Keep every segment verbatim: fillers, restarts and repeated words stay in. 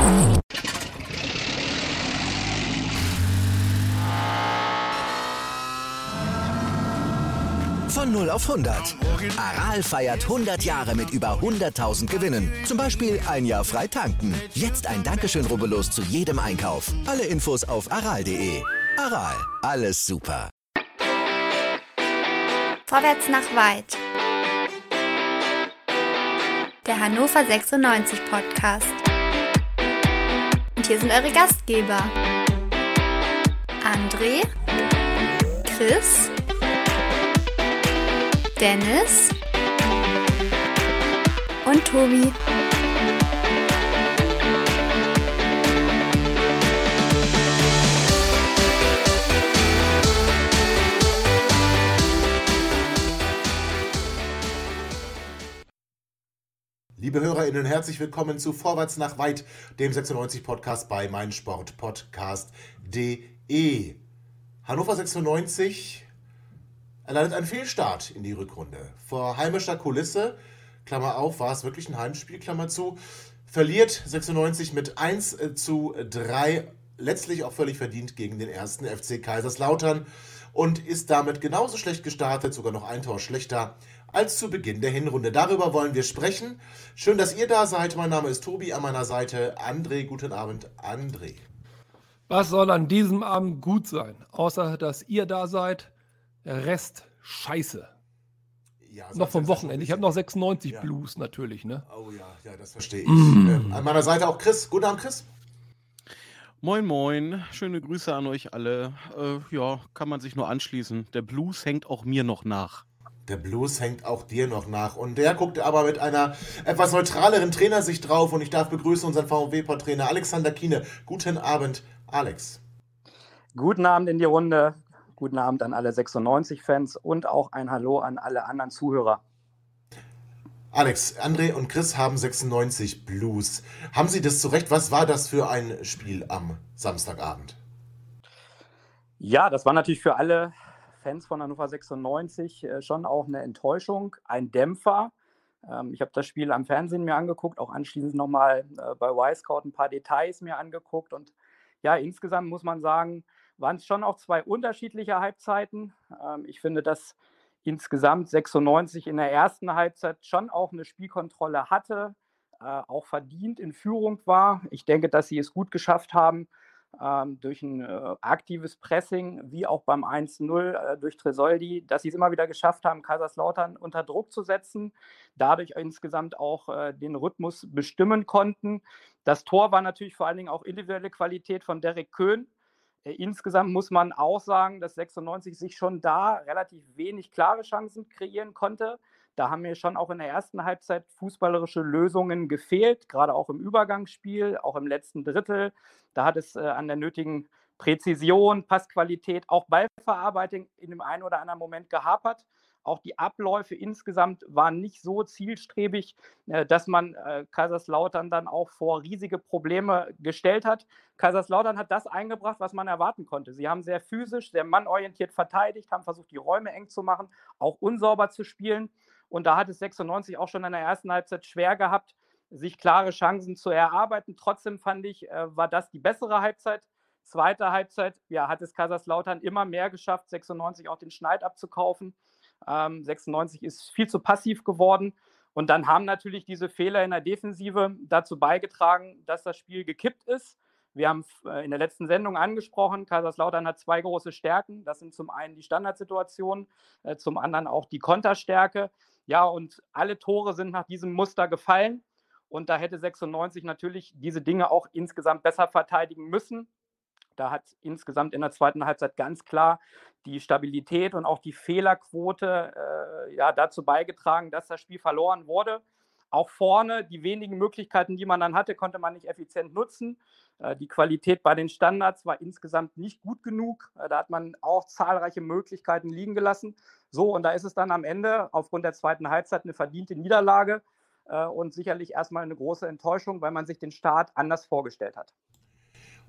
Von null auf hundert. Aral feiert hundert Jahre mit über hunderttausend Gewinnen. Zum Beispiel ein Jahr frei tanken. Jetzt ein Dankeschön, rubbellos zu jedem Einkauf. Alle Infos auf aral punkt de. Aral, alles super. Vorwärts nach weit. Der Hannover sechsundneunzig Podcast. Und hier sind eure Gastgeber. André, Chris, Dennis und Tobi. Liebe HörerInnen, herzlich willkommen zu Vorwärts nach weit, dem sechsundneunzig-Podcast bei meinsportpodcast punkt de. Hannover sechsundneunzig erleidet einen Fehlstart in die Rückrunde. Vor heimischer Kulisse, Klammer auf, war es wirklich ein Heimspiel, Klammer zu, verliert sechsundneunzig mit eins zu drei, letztlich auch völlig verdient gegen den ersten F C Kaiserslautern und ist damit genauso schlecht gestartet, sogar noch ein Tor schlechter als zu Beginn der Hinrunde. Darüber wollen wir sprechen. Schön, dass ihr da seid. Mein Name ist Tobi, an meiner Seite André. Guten Abend, André. Was soll an diesem Abend gut sein, außer dass ihr da seid? Der Rest scheiße. Ja, noch vom Wochenende. Ich habe noch sechsundneunzig ja. Blues natürlich, ne? Oh ja, ja, das verstehe ich. Mm. Ähm, an meiner Seite auch Chris. Guten Abend, Chris. Moin, moin. Schöne Grüße an euch alle. Äh, ja, kann man sich nur anschließen. Der Blues hängt auch mir noch nach. Der Blues hängt auch dir noch nach. Und der guckt aber mit einer etwas neutraleren Trainersicht drauf. Und ich darf begrüßen unseren VfB-Trainer Alexander Kiene. Guten Abend, Alex. Guten Abend in die Runde. Guten Abend an alle sechsundneunzig-Fans und auch ein Hallo an alle anderen Zuhörer. Alex, André und Chris haben sechsundneunzig Blues. Haben Sie das zurecht? Was war das für ein Spiel am Samstagabend? Ja, das war natürlich für alle Fans von Hannover sechsundneunzig äh, schon auch eine Enttäuschung, ein Dämpfer. Ähm, ich habe das Spiel am Fernsehen mir angeguckt, auch anschließend nochmal äh, bei Y-Scout ein paar Details mir angeguckt. Und ja, insgesamt muss man sagen, waren es schon auch zwei unterschiedliche Halbzeiten. Ähm, ich finde, dass insgesamt sechsundneunzig in der ersten Halbzeit schon auch eine Spielkontrolle hatte, äh, auch verdient in Führung war. Ich denke, dass sie es gut geschafft haben, ähm, durch ein äh, aktives Pressing, wie auch beim eins null äh, durch Tresoldi, dass sie es immer wieder geschafft haben, Kaiserslautern unter Druck zu setzen, dadurch insgesamt auch äh, den Rhythmus bestimmen konnten. Das Tor war natürlich vor allen Dingen auch individuelle Qualität von Derek Köhn. Insgesamt muss man auch sagen, dass sechsundneunzig sich schon da relativ wenig klare Chancen kreieren konnte. Da haben mir schon auch in der ersten Halbzeit fußballerische Lösungen gefehlt, gerade auch im Übergangsspiel, auch im letzten Drittel. Da hat es äh, an der nötigen Präzision, Passqualität, auch Ballverarbeitung in dem einen oder anderen Moment gehapert. Auch die Abläufe insgesamt waren nicht so zielstrebig, dass man Kaiserslautern dann auch vor riesige Probleme gestellt hat. Kaiserslautern hat das eingebracht, was man erwarten konnte. Sie haben sehr physisch, sehr mannorientiert verteidigt, haben versucht, die Räume eng zu machen, auch unsauber zu spielen. Und da hat es sechsundneunzig auch schon in der ersten Halbzeit schwer gehabt, sich klare Chancen zu erarbeiten. Trotzdem fand ich, war das die bessere Halbzeit. Zweite Halbzeit, ja, hat es Kaiserslautern immer mehr geschafft, sechsundneunzig auch den Schneid abzukaufen. Ähm, sechsundneunzig ist viel zu passiv geworden und dann haben natürlich diese Fehler in der Defensive dazu beigetragen, dass das Spiel gekippt ist. Wir haben äh, in der letzten Sendung angesprochen, Kaiserslautern hat zwei große Stärken. Das sind zum einen die Standardsituationen, äh, zum anderen auch die Konterstärke. Ja, und alle Tore sind nach diesem Muster gefallen und da hätte sechsundneunzig natürlich diese Dinge auch insgesamt besser verteidigen müssen. Da hat insgesamt in der zweiten Halbzeit ganz klar die Stabilität und auch die Fehlerquote äh, ja, dazu beigetragen, dass das Spiel verloren wurde. Auch vorne, die wenigen Möglichkeiten, die man dann hatte, konnte man nicht effizient nutzen. Äh, die Qualität bei den Standards war insgesamt nicht gut genug. Äh, da hat man auch zahlreiche Möglichkeiten liegen gelassen. So, und da ist es dann am Ende aufgrund der zweiten Halbzeit eine verdiente Niederlage äh, und sicherlich erstmal eine große Enttäuschung, weil man sich den Start anders vorgestellt hat.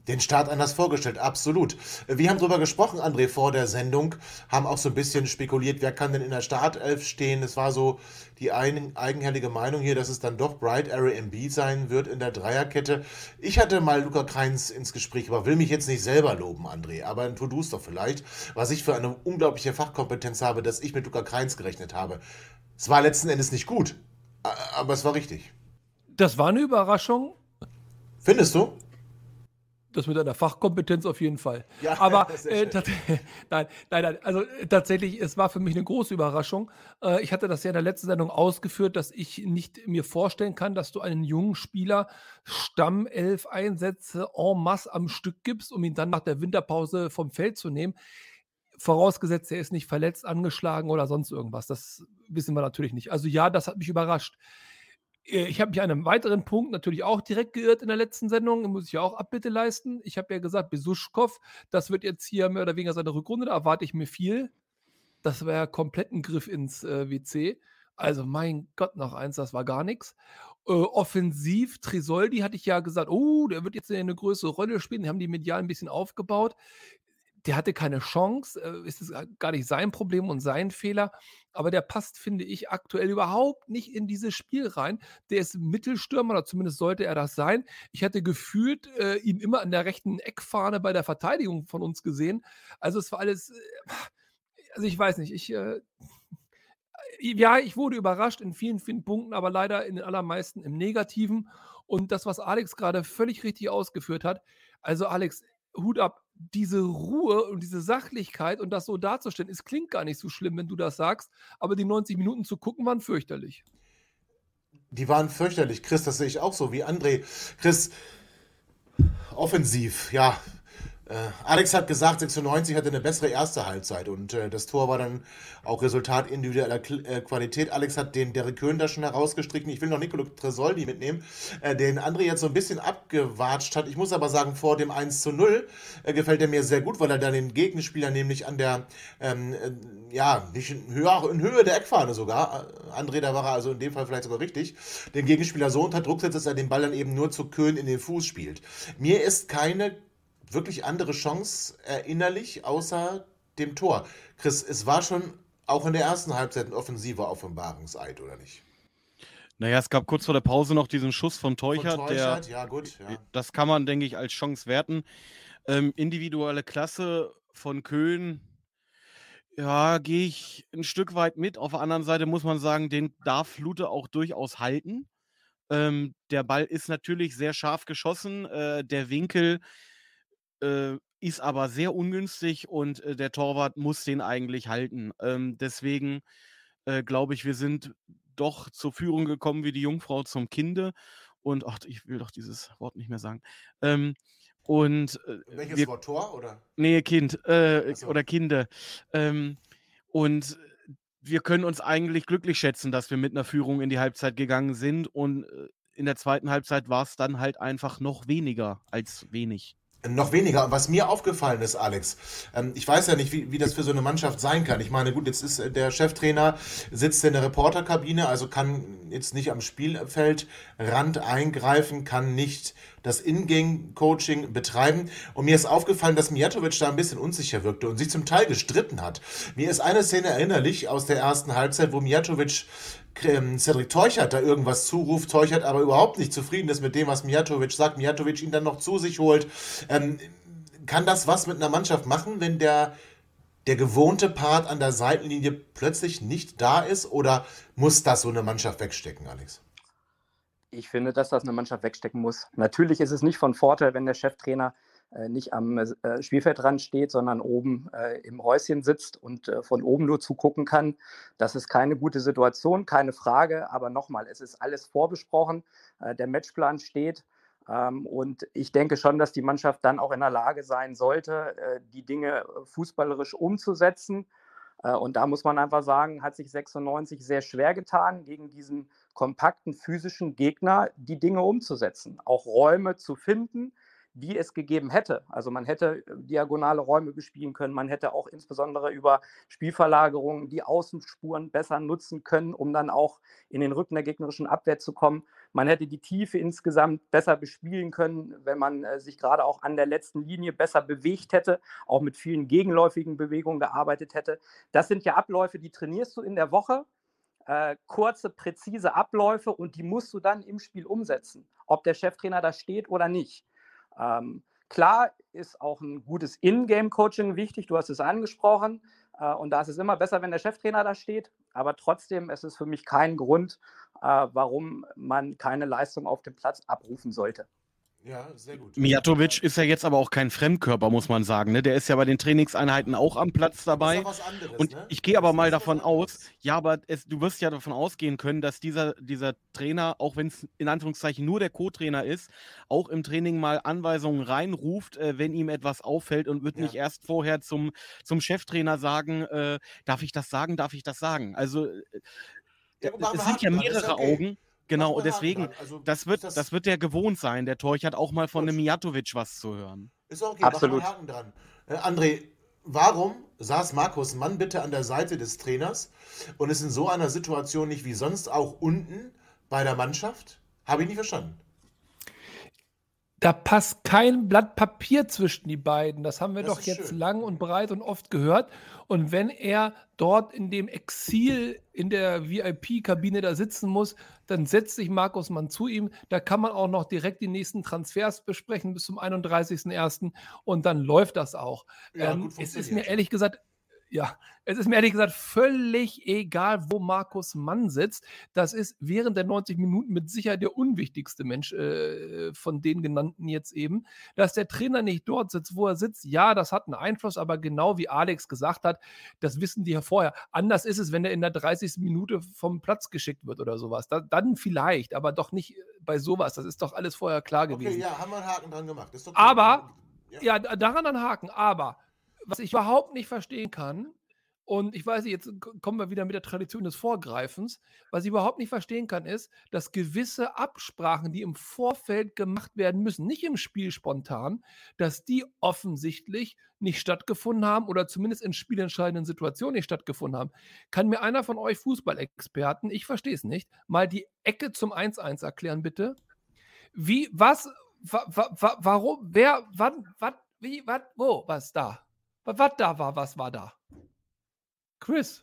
Den Start anders vorgestellt, absolut. Wir haben darüber gesprochen, André, vor der Sendung, haben auch so ein bisschen spekuliert, wer kann denn in der Startelf stehen. Es war so die ein, eigenhellige Meinung hier, dass es dann doch Bright Arrow Embiid sein wird in der Dreierkette. Ich hatte mal Luca Kreins ins Gespräch, aber will mich jetzt nicht selber loben, André, aber tu du es doch vielleicht, was ich für eine unglaubliche Fachkompetenz habe, dass ich mit Luca Kreins gerechnet habe. Es war letzten Endes nicht gut, aber es war richtig. Das war eine Überraschung. Findest du? Das mit einer Fachkompetenz auf jeden Fall. Ja, Aber sehr äh, schön. tat- nein, nein, nein, also äh, tatsächlich, es war für mich eine große Überraschung. Äh, ich hatte das ja in der letzten Sendung ausgeführt, dass ich nicht mir vorstellen kann, dass du einen jungen Spieler Stammelf Einsätze en masse am Stück gibst, um ihn dann nach der Winterpause vom Feld zu nehmen. Vorausgesetzt, er ist nicht verletzt, angeschlagen oder sonst irgendwas. Das wissen wir natürlich nicht. Also ja, das hat mich überrascht. Äh, Ich habe mich an einem weiteren Punkt natürlich auch direkt geirrt in der letzten Sendung. Da muss ich ja auch Abbitte leisten. Ich habe ja gesagt, Besuschkow, das wird jetzt hier mehr oder weniger seine Rückrunde. Da erwarte ich mir viel. Das war ja komplett ein Griff ins äh, W C. Also mein Gott, noch eins, das war gar nichts. Äh, offensiv, Trisoldi hatte ich ja gesagt, oh, der wird jetzt eine größere Rolle spielen. Die haben die medial ein bisschen aufgebaut. Der hatte keine Chance, äh, ist es gar nicht sein Problem und sein Fehler, aber der passt, finde ich, aktuell überhaupt nicht in dieses Spiel rein. Der ist Mittelstürmer oder zumindest sollte er das sein. Ich hatte gefühlt äh, ihn immer an der rechten Eckfahne bei der Verteidigung von uns gesehen. Also es war alles, äh, also ich weiß nicht, ich, äh, ja, ich wurde überrascht in vielen, vielen Punkten, aber leider in den allermeisten im Negativen. Und das, was Alex gerade völlig richtig ausgeführt hat, also Alex, Hut ab, diese Ruhe und diese Sachlichkeit und das so darzustellen, es klingt gar nicht so schlimm, wenn du das sagst, aber die neunzig Minuten zu gucken waren fürchterlich. Die waren fürchterlich. Chris, das sehe ich auch so wie André. Chris, offensiv, ja. Äh, Alex hat gesagt, sechsundneunzig hatte eine bessere erste Halbzeit und äh, das Tor war dann auch Resultat individueller Kl- äh, Qualität. Alex hat den Derek Köhn da schon herausgestrichen. Ich will noch Nicolo Tresoldi mitnehmen, äh, den André jetzt so ein bisschen abgewatscht hat. Ich muss aber sagen, vor dem eins zu null äh, gefällt er mir sehr gut, weil er dann den Gegenspieler nämlich an der, ähm, äh, ja, nicht in Höhe, in Höhe der Eckfahne sogar, äh, André, da war er also in dem Fall vielleicht sogar richtig, den Gegenspieler so unter Druck setzt, dass er den Ball dann eben nur zu Köhn in den Fuß spielt. Mir ist keine wirklich andere Chance erinnerlich, außer dem Tor. Chris, es war schon auch in der ersten Halbzeit ein offensiver Offenbarungseid, oder nicht? Naja, es gab kurz vor der Pause noch diesen Schuss von Teuchert. Von der, Teuchert, ja gut. Ja. Das kann man, denke ich, als Chance werten. Ähm, individuelle Klasse von Köhn, ja, gehe ich ein Stück weit mit. Auf der anderen Seite muss man sagen, den darf Lute auch durchaus halten. Ähm, der Ball ist natürlich sehr scharf geschossen. Äh, der Winkel äh, ist aber sehr ungünstig und äh, der Torwart muss den eigentlich halten. Ähm, deswegen äh, glaube ich, wir sind doch zur Führung gekommen wie die Jungfrau zum Kinde. Und ach, ich will doch dieses Wort nicht mehr sagen. Ähm, und äh, Welches wir, Wort? Tor? Oder? Nee, Kind äh, Ach so. oder Kinder. Ähm, und wir können uns eigentlich glücklich schätzen, dass wir mit einer Führung in die Halbzeit gegangen sind. Und äh, in der zweiten Halbzeit war es dann halt einfach noch weniger als wenig. Noch weniger. Und was mir aufgefallen ist, Alex, ähm, ich weiß ja nicht, wie, wie das für so eine Mannschaft sein kann. Ich meine, gut, jetzt ist äh, der Cheftrainer, sitzt in der Reporterkabine, also kann jetzt nicht am Spielfeldrand eingreifen, kann nicht das In-Game-Coaching betreiben. Und mir ist aufgefallen, dass Mijatovic da ein bisschen unsicher wirkte und sich zum Teil gestritten hat. Mir ist eine Szene erinnerlich aus der ersten Halbzeit, wo Mijatovic ähm, Cedric Teuchert da irgendwas zuruft, Teuchert aber überhaupt nicht zufrieden ist mit dem, was Mijatovic sagt, Mijatovic ihn dann noch zu sich holt. Ähm, kann das was mit einer Mannschaft machen, wenn der, der gewohnte Part an der Seitenlinie plötzlich nicht da ist, oder muss das so eine Mannschaft wegstecken, Alex? Ich finde, dass das eine Mannschaft wegstecken muss. Natürlich ist es nicht von Vorteil, wenn der Cheftrainer äh, nicht am äh, Spielfeldrand steht, sondern oben äh, im Häuschen sitzt und äh, von oben nur zugucken kann. Das ist keine gute Situation, keine Frage. Aber nochmal, es ist alles vorbesprochen. Äh, der Matchplan steht. Ähm, und ich denke schon, dass die Mannschaft dann auch in der Lage sein sollte, äh, die Dinge fußballerisch umzusetzen. Äh, und da muss man einfach sagen, hat sich sechsundneunzig sehr schwer getan, gegen diesen kompakten physischen Gegner die Dinge umzusetzen, auch Räume zu finden, die es gegeben hätte. Also man hätte diagonale Räume bespielen können, man hätte auch insbesondere über Spielverlagerungen die Außenspuren besser nutzen können, um dann auch in den Rücken der gegnerischen Abwehr zu kommen. Man hätte die Tiefe insgesamt besser bespielen können, wenn man äh, sich gerade auch an der letzten Linie besser bewegt hätte, auch mit vielen gegenläufigen Bewegungen gearbeitet hätte. Das sind ja Abläufe, die trainierst du in der Woche. Äh, kurze, präzise Abläufe und die musst du dann im Spiel umsetzen, ob der Cheftrainer da steht oder nicht. Ähm, klar ist auch ein gutes In-Game-Coaching wichtig, du hast es angesprochen, äh, und da ist es immer besser, wenn der Cheftrainer da steht, aber trotzdem ist es für mich kein Grund, äh, warum man keine Leistung auf dem Platz abrufen sollte. Ja, sehr gut. Mijatovic ist ja jetzt aber auch kein Fremdkörper, muss man sagen. Ne? Der ist ja bei den Trainingseinheiten auch am Platz dabei. Das ist ja was anderes, Und ne? ich gehe aber Das mal ist was davon anderes. aus, ja, aber es, du wirst ja davon ausgehen können, dass dieser, dieser Trainer, auch wenn es in Anführungszeichen nur der Co-Trainer ist, auch im Training mal Anweisungen reinruft, äh, wenn ihm etwas auffällt und wird Ja. nicht erst vorher zum, zum Cheftrainer sagen, äh, darf ich das sagen, darf ich das sagen? Also äh, Ja, aber machen es wir sind ja Haken dran, ist mehrere okay. Augen. Genau, Machen und wir Haken deswegen, dran. Also, das wird, ist das- das wird der gewohnt sein. Der Torch hat auch mal von Gut. einem Mijatovic was zu hören. Ist auch okay, Absolut. machen wir einen Haken dran. Äh, André, warum saß Markus Mann bitte an der Seite des Trainers und ist in so einer Situation nicht wie sonst auch unten bei der Mannschaft? Habe ich nicht verstanden. Da passt kein Blatt Papier zwischen die beiden. Das haben wir Das doch ist jetzt schön. lang und breit und oft gehört. Und wenn er dort in dem Exil in der V I P-Kabine da sitzen muss, dann setzt sich Markus Mann zu ihm. Da kann man auch noch direkt die nächsten Transfers besprechen bis zum einunddreißigsten ersten und dann läuft das auch. Ja, ähm, gut es ist funktioniert. mir ehrlich gesagt, ja, es ist mir ehrlich gesagt völlig egal, wo Markus Mann sitzt. Das ist während der neunzig Minuten mit Sicherheit der unwichtigste Mensch äh, von den genannten jetzt eben. Dass der Trainer nicht dort sitzt, wo er sitzt, ja, das hat einen Einfluss, aber genau wie Alex gesagt hat, das wissen die ja vorher. Anders ist es, wenn er in der dreißigsten Minute vom Platz geschickt wird oder sowas. Da, dann vielleicht, aber doch nicht bei sowas. Das ist doch alles vorher klar gewesen. Okay, ja, haben wir einen Haken dran gemacht. Ist okay. Aber, Ja. ja, da- daran ein Haken, aber was ich überhaupt nicht verstehen kann, und ich weiß nicht, jetzt k- kommen wir wieder mit der Tradition des Vorgreifens, was ich überhaupt nicht verstehen kann, ist, dass gewisse Absprachen, die im Vorfeld gemacht werden müssen, nicht im Spiel spontan, dass die offensichtlich nicht stattgefunden haben oder zumindest in spielentscheidenden Situationen nicht stattgefunden haben. Kann mir einer von euch Fußballexperten, ich verstehe es nicht, mal die Ecke zum eins eins erklären, bitte? Wie, was, wa, wa, wa, warum, wer, wann, was, wie, was, wo, was da? Was, was da war, was war da? Chris.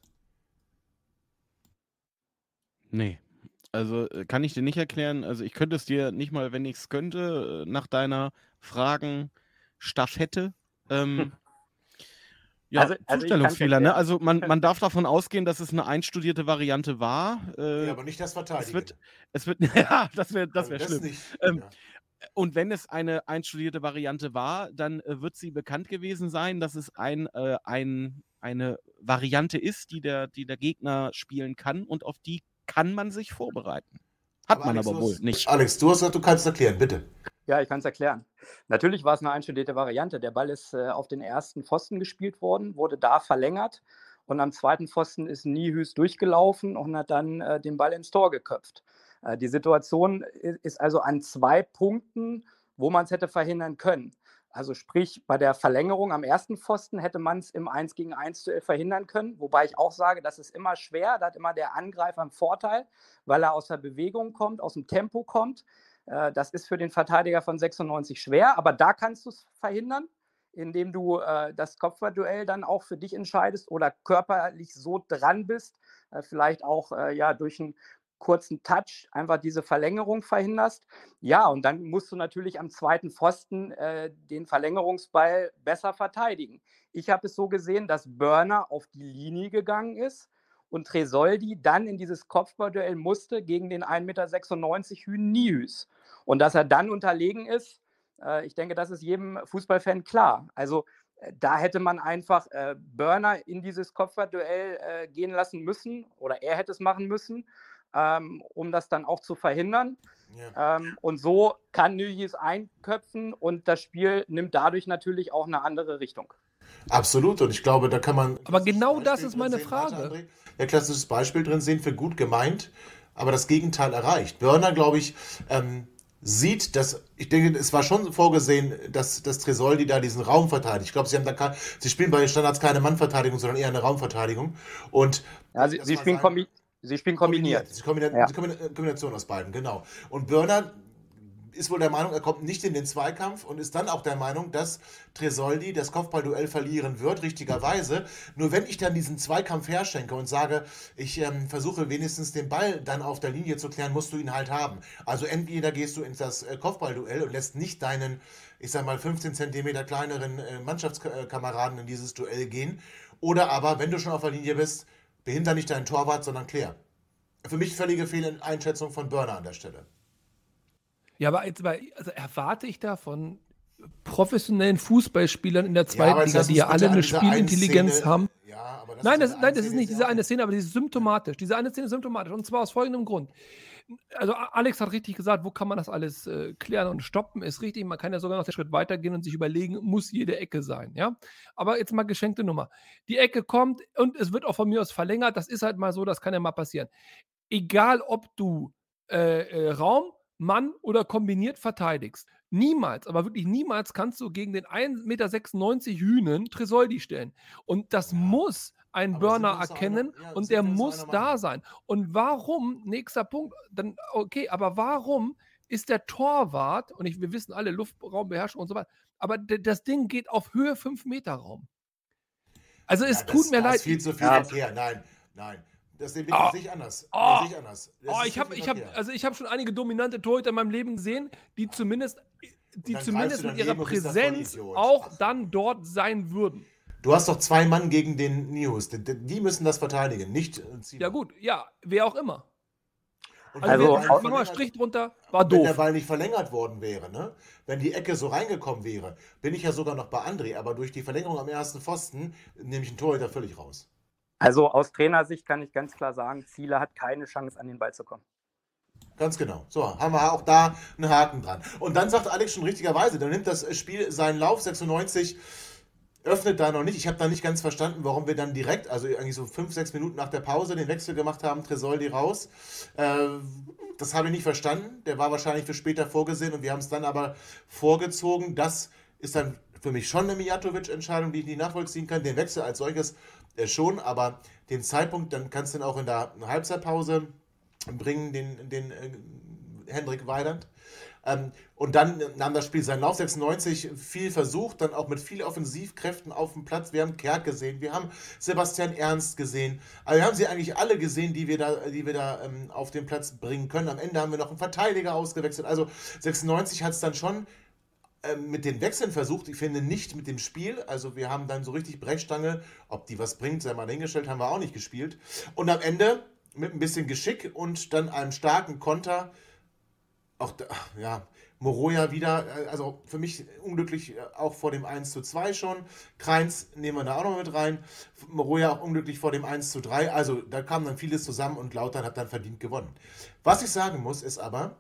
Nee. Also äh, kann ich dir nicht erklären. Also ich könnte es dir nicht mal, wenn ich es könnte, äh, nach deiner Fragen-Staffette. Ähm, ja, Also- also ich kann's Zustellungsfehler, ne? erklären. Also man, man darf davon ausgehen, dass es eine einstudierte Variante war. Äh, Ja, aber nicht das es Verteidigen. wird, es wird, ja, das wäre das Also wär das schlimm. nicht. Ähm, Ja. Und wenn es eine einstudierte Variante war, dann äh, wird sie bekannt gewesen sein, dass es ein, äh, ein, eine Variante ist, die der, die der Gegner spielen kann und auf die kann man sich vorbereiten. Hat man Alex, aber du wohl hast- nicht. Alex, du hast gesagt, du kannst es erklären, bitte. Ja, ich kann es erklären. Natürlich war es eine einstudierte Variante. Der Ball ist äh, auf den ersten Pfosten gespielt worden, wurde da verlängert und am zweiten Pfosten ist Nihus durchgelaufen und hat dann äh, den Ball ins Tor geköpft. Äh, die Situation i- ist also an zwei Punkten, wo man es hätte verhindern können. Also sprich, bei der Verlängerung am ersten Pfosten hätte man es im eins gegen eins Duell verhindern können, wobei ich auch sage, das ist immer schwer, da hat immer der Angreifer einen Vorteil, weil er aus der Bewegung kommt, aus dem Tempo kommt. Äh, Das ist für den Verteidiger von sechsundneunzig schwer, aber da kannst du es verhindern, indem du äh, das Kopfballduell dann auch für dich entscheidest oder körperlich so dran bist, äh, vielleicht auch äh, ja, durch einen kurzen Touch einfach diese Verlängerung verhinderst. Ja, und dann musst du natürlich am zweiten Pfosten äh, den Verlängerungsball besser verteidigen. Ich habe es so gesehen, dass Börner auf die Linie gegangen ist und Tresoldi dann in dieses Kopfballduell musste gegen den ein Meter sechsundneunzig Hühn Nihus. Und dass er dann unterlegen ist, äh, ich denke, das ist jedem Fußballfan klar. Also äh, da hätte man einfach äh, Börner in dieses Kopfballduell äh, gehen lassen müssen oder er hätte es machen müssen, ähm, um das dann auch zu verhindern. Ja. Ähm, und so kann Nihus einköpfen und das Spiel nimmt dadurch natürlich auch eine andere Richtung. Absolut, und ich glaube, da kann man. Aber genau klassisches das Beispiel ist meine drin sehen. Warte, Frage. André. Ja, klassisches Beispiel drin sehen für gut gemeint, aber das Gegenteil erreicht. Börner, glaube ich, ähm, sieht, dass, ich denke, es war schon vorgesehen, dass, dass Tresoldi da diesen Raum verteidigt. Ich glaube, sie haben da kein, sie spielen bei den Standards keine Mannverteidigung, sondern eher eine Raumverteidigung. Und Ja, sie, das sie war spielen sein- Kombi Sie spielen kombiniert. kombiniert. Kombination, ja. Kombination, Kombination aus beiden, genau. Und Börner ist wohl der Meinung, er kommt nicht in den Zweikampf und ist dann auch der Meinung, dass Tresoldi das Kopfballduell verlieren wird, richtigerweise. Nur wenn ich dann diesen Zweikampf herschenke und sage, ich ähm, versuche wenigstens den Ball dann auf der Linie zu klären, musst du ihn halt haben. Also entweder gehst du in das äh, Kopfballduell und lässt nicht deinen, ich sag mal, fünfzehn Zentimeter kleineren äh, Mannschaftskameraden in dieses Duell gehen. Oder aber, wenn du schon auf der Linie bist, behinder nicht deinen Torwart, sondern klär. Für mich völlige Fehleinschätzung von Börner an der Stelle. Ja, aber jetzt mal, also erwarte ich da von professionellen Fußballspielern in der zweiten ja, Liga, die ja alle eine Spielintelligenz Szene, haben. Ja, aber das nein, das, nein, das ist nicht diese eine Szene, aber die ist symptomatisch. Diese eine Szene ist symptomatisch. Und zwar aus folgendem Grund. Also Alex hat richtig gesagt, wo kann man das alles äh, klären und stoppen, ist richtig. Man kann ja sogar noch den Schritt weitergehen und sich überlegen, muss jede Ecke sein. Ja? Aber jetzt mal geschenkte Nummer. Die Ecke kommt und es wird auch von mir aus verlängert. Das ist halt mal so, das kann ja mal passieren. Egal, ob du äh, äh, Raum, Mann oder kombiniert verteidigst. Niemals, aber wirklich niemals kannst du gegen den ein Meter sechsundneunzig Hühnen Tresoldi stellen. Und das ja. muss ein aber Börner erkennen einer, ja, und der muss da sein. Und warum, nächster Punkt, dann okay, aber warum ist der Torwart, und ich, wir wissen alle, Luftraumbeherrschung und so weiter, aber d- das Ding geht auf Höhe fünf Meter Raum. Also es ja, das, tut mir das leid. Ist viel zu viel ja. Verkehr, nein, nein. Das sehe oh. ich anders. Oh. Das sehe ich anders. Das oh, ich habe ich hab, also ich hab schon einige dominante Torhüter in meinem Leben gesehen, die zumindest, die zumindest mit ihrer Präsenz auch dann dort sein würden. Du hast doch zwei Mann gegen den Nius. Die, die müssen das verteidigen, nicht ziehen. Ja gut, ja, wer auch immer. Und also also nur ein Strich drunter, war doof. Wenn der Ball nicht verlängert worden wäre, ne? Wenn die Ecke so reingekommen wäre, bin ich ja sogar noch bei André, aber durch die Verlängerung am ersten Pfosten nehme ich einen Torhüter völlig raus. Also aus Trainersicht kann ich ganz klar sagen, Ziele hat keine Chance, an den Ball zu kommen. Ganz genau. So, haben wir auch da einen Haken dran. Und dann sagt Alex schon richtigerweise, dann nimmt das Spiel seinen Lauf, sechsundneunzig, öffnet da noch nicht. Ich habe da nicht ganz verstanden, warum wir dann direkt, also eigentlich so fünf, sechs Minuten nach der Pause, den Wechsel gemacht haben, Tresoldi raus. Äh, das habe ich nicht verstanden. Der war wahrscheinlich für später vorgesehen und wir haben es dann aber vorgezogen. Das ist dann für mich schon eine Mijatovic-Entscheidung, die ich nicht nachvollziehen kann. Den Wechsel als solches äh, schon, aber den Zeitpunkt, dann kannst du dann auch in der Halbzeitpause bringen, den, den äh, Hendrik Weidand. Ähm, und dann nahm das Spiel seinen Lauf, sechsundneunzig, viel versucht, dann auch mit viel Offensivkräften auf dem Platz. Wir haben Kerk gesehen, wir haben Sebastian Ernst gesehen. Also wir haben sie eigentlich alle gesehen, die wir da, die wir da ähm, auf den Platz bringen können. Am Ende haben wir noch einen Verteidiger ausgewechselt. Also sechsundneunzig hat es dann schon mit den Wechseln versucht, ich finde nicht mit dem Spiel, also wir haben dann so richtig Brechstange, ob die was bringt, sei mal dahingestellt, haben wir auch nicht gespielt. Und am Ende mit ein bisschen Geschick und dann einem starken Konter, auch, ja, Moroja wieder, also für mich unglücklich auch vor dem eins zu zwei schon, Kreins nehmen wir da auch noch mit rein, Moroja auch unglücklich vor dem eins zu drei, also da kam dann vieles zusammen und Lautern hat dann verdient gewonnen. Was ich sagen muss, ist aber,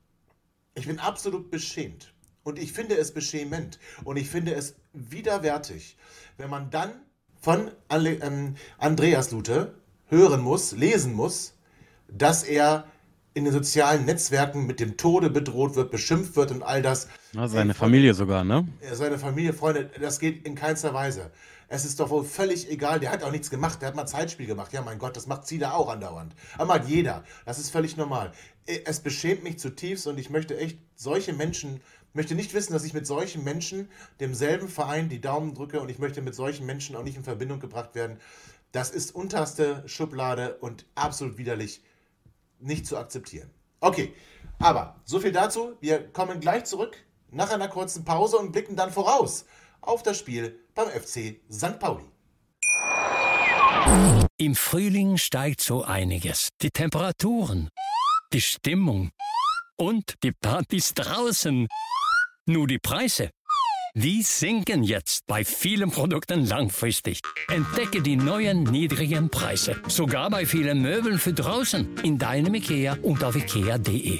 ich bin absolut beschämt. Und ich finde es beschämend und ich finde es widerwärtig, wenn man dann von Ale- ähm, Andreas Lute hören muss, lesen muss, dass er in den sozialen Netzwerken mit dem Tode bedroht wird, beschimpft wird und all das. Ja, seine Ey, Familie sogar, ne? Seine Familie, Freunde, das geht in keinster Weise. Es ist doch wohl völlig egal, der hat auch nichts gemacht, der hat mal Zeitspiel gemacht. Ja, mein Gott, das macht Zieler auch andauernd. Aber macht jeder, das ist völlig normal. Es beschämt mich zutiefst und ich möchte echt solche Menschen, möchte nicht wissen, dass ich mit solchen Menschen demselben Verein die Daumen drücke und ich möchte mit solchen Menschen auch nicht in Verbindung gebracht werden. Das ist unterste Schublade und absolut widerlich nicht zu akzeptieren. Okay, aber so viel dazu. Wir kommen gleich zurück nach einer kurzen Pause und blicken dann voraus auf das Spiel beim F C Sankt Pauli. Im Frühling steigt so einiges. Die Temperaturen, die Stimmung und die Partys draußen. Nur die Preise, die sinken jetzt bei vielen Produkten langfristig. Entdecke die neuen niedrigen Preise, sogar bei vielen Möbeln für draußen, in deinem IKEA und auf ikea punkt de.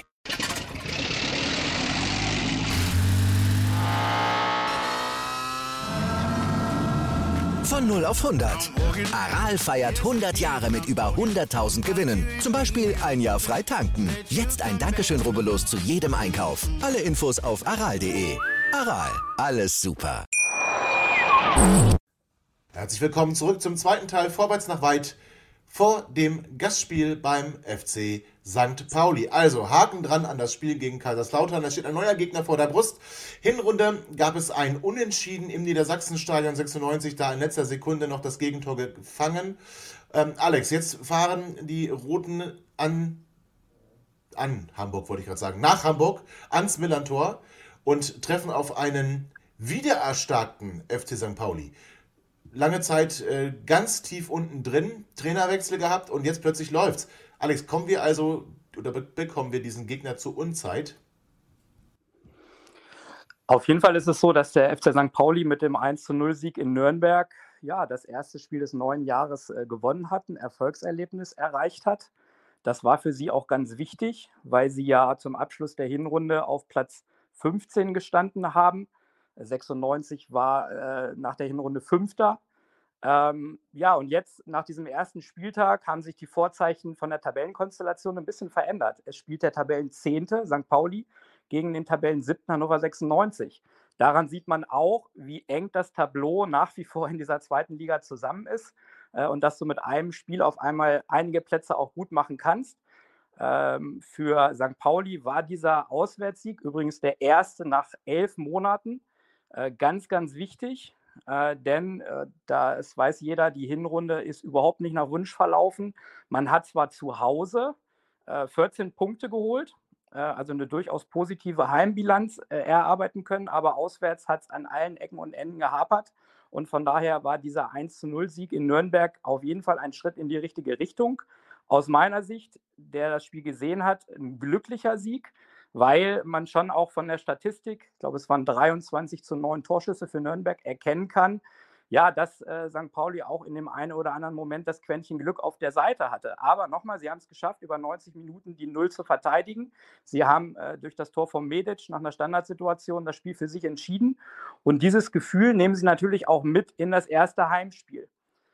Von null auf hundert. Aral feiert hundert Jahre mit über hunderttausend Gewinnen. Zum Beispiel ein Jahr frei tanken. Jetzt ein Dankeschön, rubbellos zu jedem Einkauf. Alle Infos auf aral punkt de. Aral, alles super. Herzlich willkommen zurück zum zweiten Teil Vorwärts nach weit vor dem Gastspiel beim F C Sankt Pauli. Also Haken dran an das Spiel gegen Kaiserslautern. Da steht ein neuer Gegner vor der Brust. Hinrunde gab es ein Unentschieden im Niedersachsenstadion sechsundneunzig, da in letzter Sekunde noch das Gegentor gefangen. Ähm, Alex, jetzt fahren die Roten an, an Hamburg, wollte ich gerade sagen, nach Hamburg, ans Millerntor und treffen auf einen wiedererstarkten F C Sankt Pauli. Lange Zeit äh, ganz tief unten drin, Trainerwechsel gehabt und jetzt plötzlich läuft's. Alex, kommen wir also oder be- bekommen wir diesen Gegner zur Unzeit? Auf jeden Fall ist es so, dass der F C Sankt Pauli mit dem eins zu null Sieg in Nürnberg ja das erste Spiel des neuen Jahres äh, gewonnen hat, ein Erfolgserlebnis erreicht hat. Das war für sie auch ganz wichtig, weil sie ja zum Abschluss der Hinrunde auf Platz fünfzehn gestanden haben. sechsundneunzig war äh, nach der Hinrunde Fünfter. Ähm, ja, und jetzt nach diesem ersten Spieltag haben sich die Vorzeichen von der Tabellenkonstellation ein bisschen verändert. Es spielt der Tabellenzehnte Sankt Pauli gegen den Tabellensiebten Hannover sechsundneunzig. Daran sieht man auch, wie eng das Tableau nach wie vor in dieser zweiten Liga zusammen ist äh, und dass du mit einem Spiel auf einmal einige Plätze auch gut machen kannst. Ähm, für Sankt Pauli war dieser Auswärtssieg übrigens der erste nach elf Monaten. Äh, ganz, ganz wichtig, äh, denn äh, da es weiß jeder, die Hinrunde ist überhaupt nicht nach Wunsch verlaufen. Man hat zwar zu Hause äh, vierzehn Punkte geholt, äh, also eine durchaus positive Heimbilanz äh, erarbeiten können, aber auswärts hat es an allen Ecken und Enden gehapert. Und von daher war dieser eins zu null Sieg in Nürnberg auf jeden Fall ein Schritt in die richtige Richtung. Aus meiner Sicht, der das Spiel gesehen hat, ein glücklicher Sieg, weil man schon auch von der Statistik, ich glaube, es waren dreiundzwanzig zu neun Torschüsse für Nürnberg, erkennen kann, ja, dass äh, Sankt Pauli auch in dem einen oder anderen Moment das Quäntchen Glück auf der Seite hatte. Aber nochmal, sie haben es geschafft, über neunzig Minuten die Null zu verteidigen. Sie haben äh, durch das Tor von Medic nach einer Standardsituation das Spiel für sich entschieden. Und dieses Gefühl nehmen sie natürlich auch mit in das erste Heimspiel.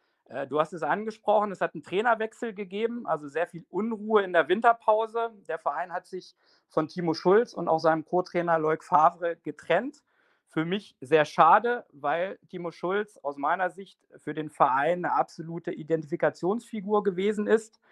Du hast es angesprochen, es hat einen Trainerwechsel gegeben, also sehr viel Unruhe in der Winterpause. Der Verein hat sich von Timo Schulz und auch seinem Co-Trainer Loic Favre getrennt. Für mich sehr schade, weil Timo Schulz aus meiner Sicht für den Verein eine absolute Identifikationsfigur gewesen ist,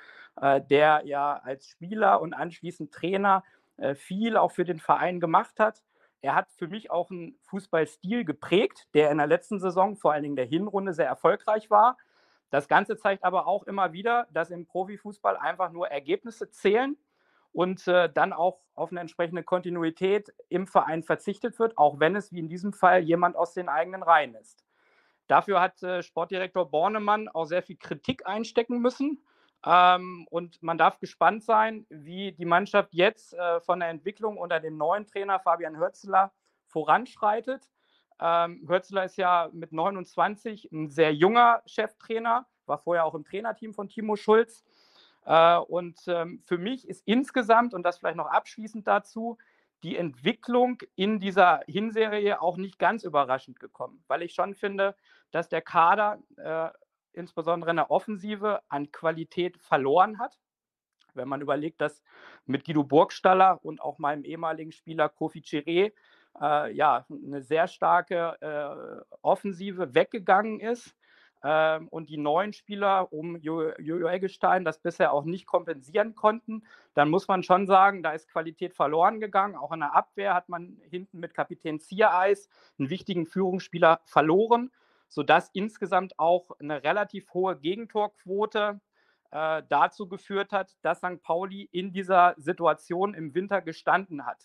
der ja als Spieler und anschließend Trainer viel auch für den Verein gemacht hat. Er hat für mich auch einen Fußballstil geprägt, der in der letzten Saison, vor allen Dingen der Hinrunde, sehr erfolgreich war. Das Ganze zeigt aber auch immer wieder, dass im Profifußball einfach nur Ergebnisse zählen und äh, dann auch auf eine entsprechende Kontinuität im Verein verzichtet wird, auch wenn es wie in diesem Fall jemand aus den eigenen Reihen ist. Dafür hat äh, Sportdirektor Bornemann auch sehr viel Kritik einstecken müssen. Ähm, und man darf gespannt sein, wie die Mannschaft jetzt äh, von der Entwicklung unter dem neuen Trainer Fabian Hürzeler voranschreitet. Ähm, Hürzeler ist ja mit neunundzwanzig ein sehr junger Cheftrainer, war vorher auch im Trainerteam von Timo Schulz. Äh, und ähm, für mich ist insgesamt, und das vielleicht noch abschließend dazu, die Entwicklung in dieser Hinserie auch nicht ganz überraschend gekommen, weil ich schon finde, dass der Kader äh, insbesondere in der Offensive an Qualität verloren hat. Wenn man überlegt, dass mit Guido Burgstaller und auch meinem ehemaligen Spieler Kofi Chiré Äh, ja, eine sehr starke äh, Offensive weggegangen ist ähm, und die neuen Spieler um Jojo Eggestein das bisher auch nicht kompensieren konnten, dann muss man schon sagen, da ist Qualität verloren gegangen. Auch in der Abwehr hat man hinten mit Kapitän Ziereis einen wichtigen Führungsspieler verloren, sodass insgesamt auch eine relativ hohe Gegentorquote äh, dazu geführt hat, dass Sankt Pauli in dieser Situation im Winter gestanden hat.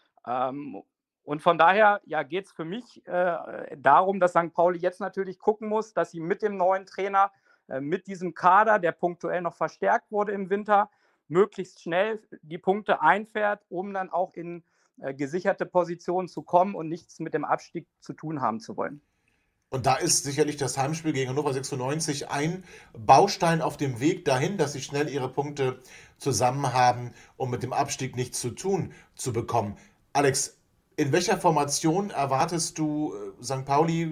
Ähm, Und von daher ja, geht es für mich äh, darum, dass Sankt Pauli jetzt natürlich gucken muss, dass sie mit dem neuen Trainer, äh, mit diesem Kader, der punktuell noch verstärkt wurde im Winter, möglichst schnell die Punkte einfährt, um dann auch in äh, gesicherte Positionen zu kommen und nichts mit dem Abstieg zu tun haben zu wollen. Und da ist sicherlich das Heimspiel gegen Hannover sechsundneunzig ein Baustein auf dem Weg dahin, dass sie schnell ihre Punkte zusammen haben, um mit dem Abstieg nichts zu tun zu bekommen. Alex, in welcher Formation erwartest du Sankt Pauli?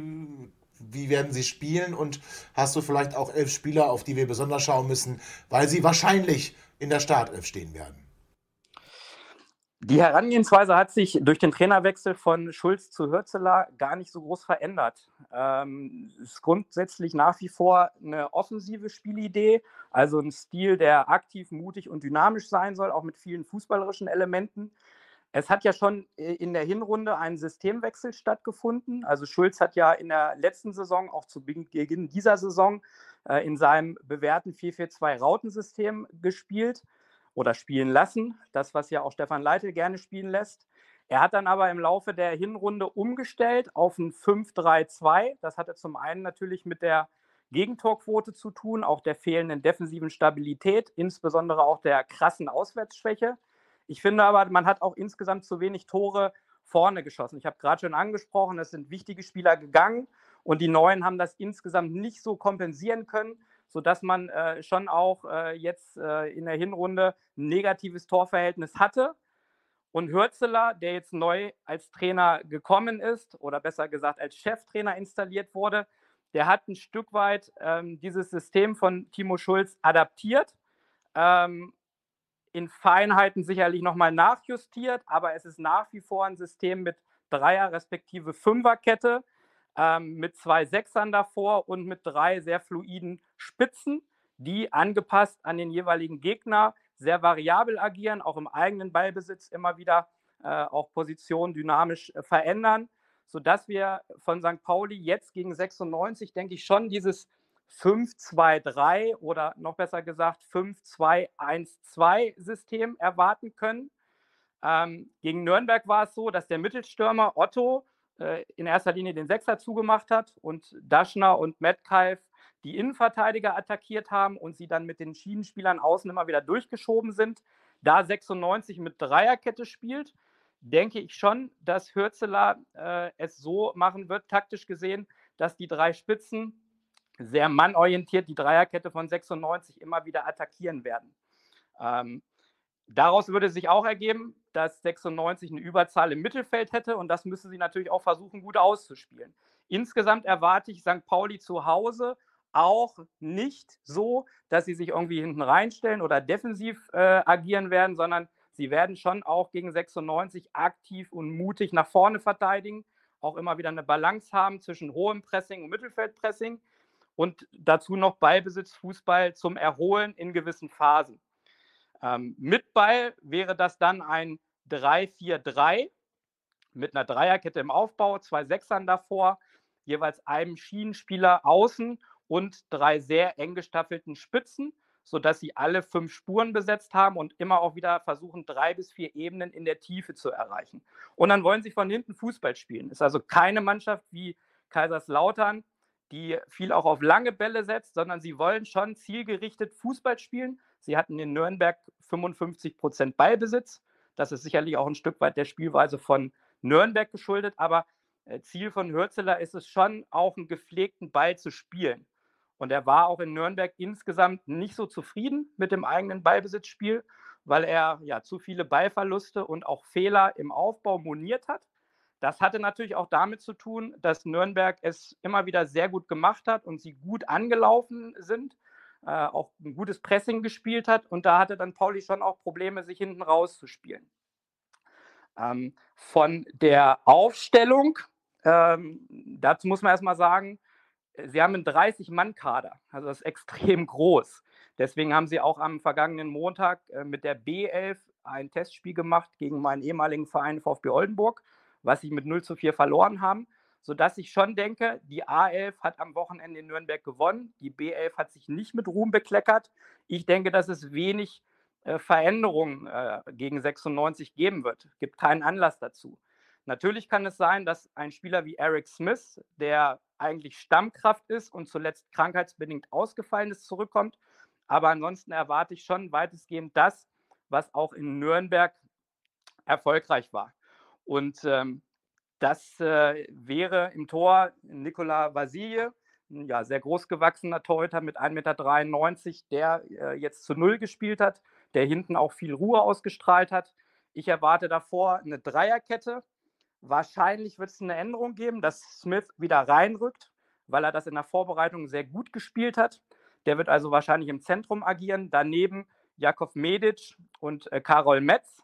Wie werden sie spielen? Und hast du vielleicht auch elf Spieler, auf die wir besonders schauen müssen, weil sie wahrscheinlich in der Startelf stehen werden? Die Herangehensweise hat sich durch den Trainerwechsel von Schulz zu Hürzeler gar nicht so groß verändert. Ähm, es ist grundsätzlich nach wie vor eine offensive Spielidee, also ein Stil, der aktiv, mutig und dynamisch sein soll, auch mit vielen fußballerischen Elementen. Es hat ja schon in der Hinrunde ein Systemwechsel stattgefunden. Also Schulz hat ja in der letzten Saison, auch zu Beginn dieser Saison, äh, in seinem bewährten vier vier zwei Rautensystem gespielt oder spielen lassen. Das, was ja auch Stefan Leitl gerne spielen lässt. Er hat dann aber im Laufe der Hinrunde umgestellt auf ein fünf drei zwei. Das hatte zum einen natürlich mit der Gegentorquote zu tun, auch der fehlenden defensiven Stabilität, insbesondere auch der krassen Auswärtsschwäche. Ich finde aber, man hat auch insgesamt zu wenig Tore vorne geschossen. Ich habe gerade schon angesprochen, es sind wichtige Spieler gegangen und die Neuen haben das insgesamt nicht so kompensieren können, sodass man äh, schon auch äh, jetzt äh, in der Hinrunde ein negatives Torverhältnis hatte. Und Hürzeler, der jetzt neu als Trainer gekommen ist oder besser gesagt als Cheftrainer installiert wurde, der hat ein Stück weit ähm, dieses System von Timo Schulz adaptiert. Ähm, in Feinheiten sicherlich nochmal nachjustiert, aber es ist nach wie vor ein System mit Dreier- respektive Fünferkette, ähm, mit zwei Sechsern davor und mit drei sehr fluiden Spitzen, die angepasst an den jeweiligen Gegner sehr variabel agieren, auch im eigenen Ballbesitz immer wieder äh, auch Positionen dynamisch äh, verändern, sodass wir von Sankt Pauli jetzt gegen sechsundneunzig, denke ich, schon dieses fünf zwei drei oder noch besser gesagt fünf zwei eins zwei System erwarten können. Ähm, gegen Nürnberg war es so, dass der Mittelstürmer Otto äh, in erster Linie den Sechser zugemacht hat und Daschner und Metcalf die Innenverteidiger attackiert haben und sie dann mit den Schienenspielern außen immer wieder durchgeschoben sind. Da sechsundneunzig mit Dreierkette spielt, denke ich schon, dass Hürzeler äh, es so machen wird, taktisch gesehen, dass die drei Spitzen sehr mannorientiert die Dreierkette von sechsundneunzig immer wieder attackieren werden. Ähm, daraus würde sich auch ergeben, dass sechsundneunzig eine Überzahl im Mittelfeld hätte und das müssen sie natürlich auch versuchen, gut auszuspielen. Insgesamt erwarte ich Sankt Pauli zu Hause auch nicht so, dass sie sich irgendwie hinten reinstellen oder defensiv äh, agieren werden, sondern sie werden schon auch gegen sechsundneunzig aktiv und mutig nach vorne verteidigen, auch immer wieder eine Balance haben zwischen hohem Pressing und Mittelfeldpressing. Und dazu noch Ballbesitz, Fußball zum Erholen in gewissen Phasen. Ähm, mit Ball wäre das dann ein drei vier drei mit einer Dreierkette im Aufbau, zwei Sechsern davor, jeweils einem Schienenspieler außen und drei sehr eng gestaffelten Spitzen, sodass sie alle fünf Spuren besetzt haben und immer auch wieder versuchen, drei bis vier Ebenen in der Tiefe zu erreichen. Und dann wollen sie von hinten Fußball spielen. Ist also keine Mannschaft wie Kaiserslautern, die viel auch auf lange Bälle setzt, sondern sie wollen schon zielgerichtet Fußball spielen. Sie hatten in Nürnberg fünfundfünfzig Prozent Ballbesitz. Das ist sicherlich auch ein Stück weit der Spielweise von Nürnberg geschuldet, aber Ziel von Hürzeler ist es schon, auch einen gepflegten Ball zu spielen. Und er war auch in Nürnberg insgesamt nicht so zufrieden mit dem eigenen Ballbesitzspiel, weil er ja zu viele Ballverluste und auch Fehler im Aufbau moniert hat. Das hatte natürlich auch damit zu tun, dass Nürnberg es immer wieder sehr gut gemacht hat und sie gut angelaufen sind, äh, auch ein gutes Pressing gespielt hat. Und da hatte dann Pauli schon auch Probleme, sich hinten rauszuspielen. Ähm, von der Aufstellung, ähm, dazu muss man erstmal sagen, sie haben einen dreißig-Mann-Kader, also das ist extrem groß. Deswegen haben sie auch am vergangenen Montag äh, mit der B elf ein Testspiel gemacht gegen meinen ehemaligen Verein VfB Oldenburg, was sie mit null zu vier verloren haben, sodass ich schon denke, die A elf hat am Wochenende in Nürnberg gewonnen, die B elf hat sich nicht mit Ruhm bekleckert. Ich denke, dass es wenig äh, Veränderungen äh, gegen sechsundneunzig geben wird. Es gibt keinen Anlass dazu. Natürlich kann es sein, dass ein Spieler wie Eric Smith, der eigentlich Stammkraft ist und zuletzt krankheitsbedingt ausgefallen ist, zurückkommt. Aber ansonsten erwarte ich schon weitestgehend das, was auch in Nürnberg erfolgreich war. Und ähm, das äh, wäre im Tor Nikola Vasilje, ein ja, sehr großgewachsener Torhüter mit ein Meter dreiundneunzig, der äh, jetzt zu Null gespielt hat, der hinten auch viel Ruhe ausgestrahlt hat. Ich erwarte davor eine Dreierkette. Wahrscheinlich wird es eine Änderung geben, dass Smith wieder reinrückt, weil er das in der Vorbereitung sehr gut gespielt hat. Der wird also wahrscheinlich im Zentrum agieren. Daneben Jakov Medic und äh, Karol Metz.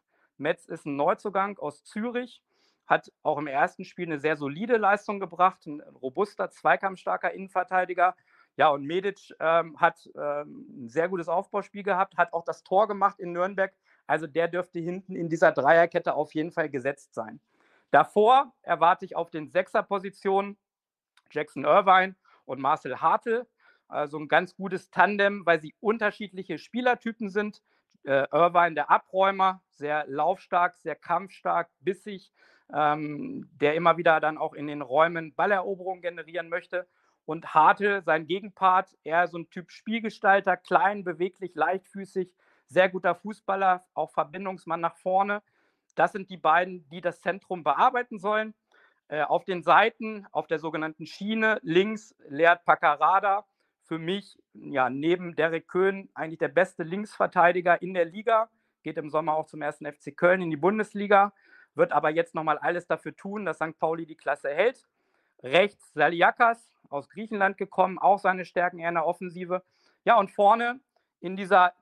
Metz ist ein Neuzugang aus Zürich, hat auch im ersten Spiel eine sehr solide Leistung gebracht, ein robuster, zweikampfstarker Innenverteidiger. Ja, und Medic ähm, hat ähm, ein sehr gutes Aufbauspiel gehabt, hat auch das Tor gemacht in Nürnberg. Also der dürfte hinten in dieser Dreierkette auf jeden Fall gesetzt sein. Davor erwarte ich auf den Sechserpositionen Jackson Irvine und Marcel Hartl. Also ein ganz gutes Tandem, weil sie unterschiedliche Spielertypen sind. Äh, Irvine, der Abräumer, sehr laufstark, sehr kampfstark, bissig, ähm, der immer wieder dann auch in den Räumen Balleroberungen generieren möchte. Und Hartl, sein Gegenpart, eher so ein Typ Spielgestalter, klein, beweglich, leichtfüßig, sehr guter Fußballer, auch Verbindungsmann nach vorne. Das sind die beiden, die das Zentrum bearbeiten sollen. Äh, auf den Seiten, auf der sogenannten Schiene, links Lead Paccarada, für mich ja neben Derek Köhn eigentlich der beste Linksverteidiger in der Liga, geht im Sommer auch zum ersten F C Köln in die Bundesliga, wird aber jetzt nochmal alles dafür tun, dass Sankt Pauli die Klasse hält. Rechts Saliakas, aus Griechenland gekommen, auch seine Stärken eher in der Offensive. Ja, und vorne in dieser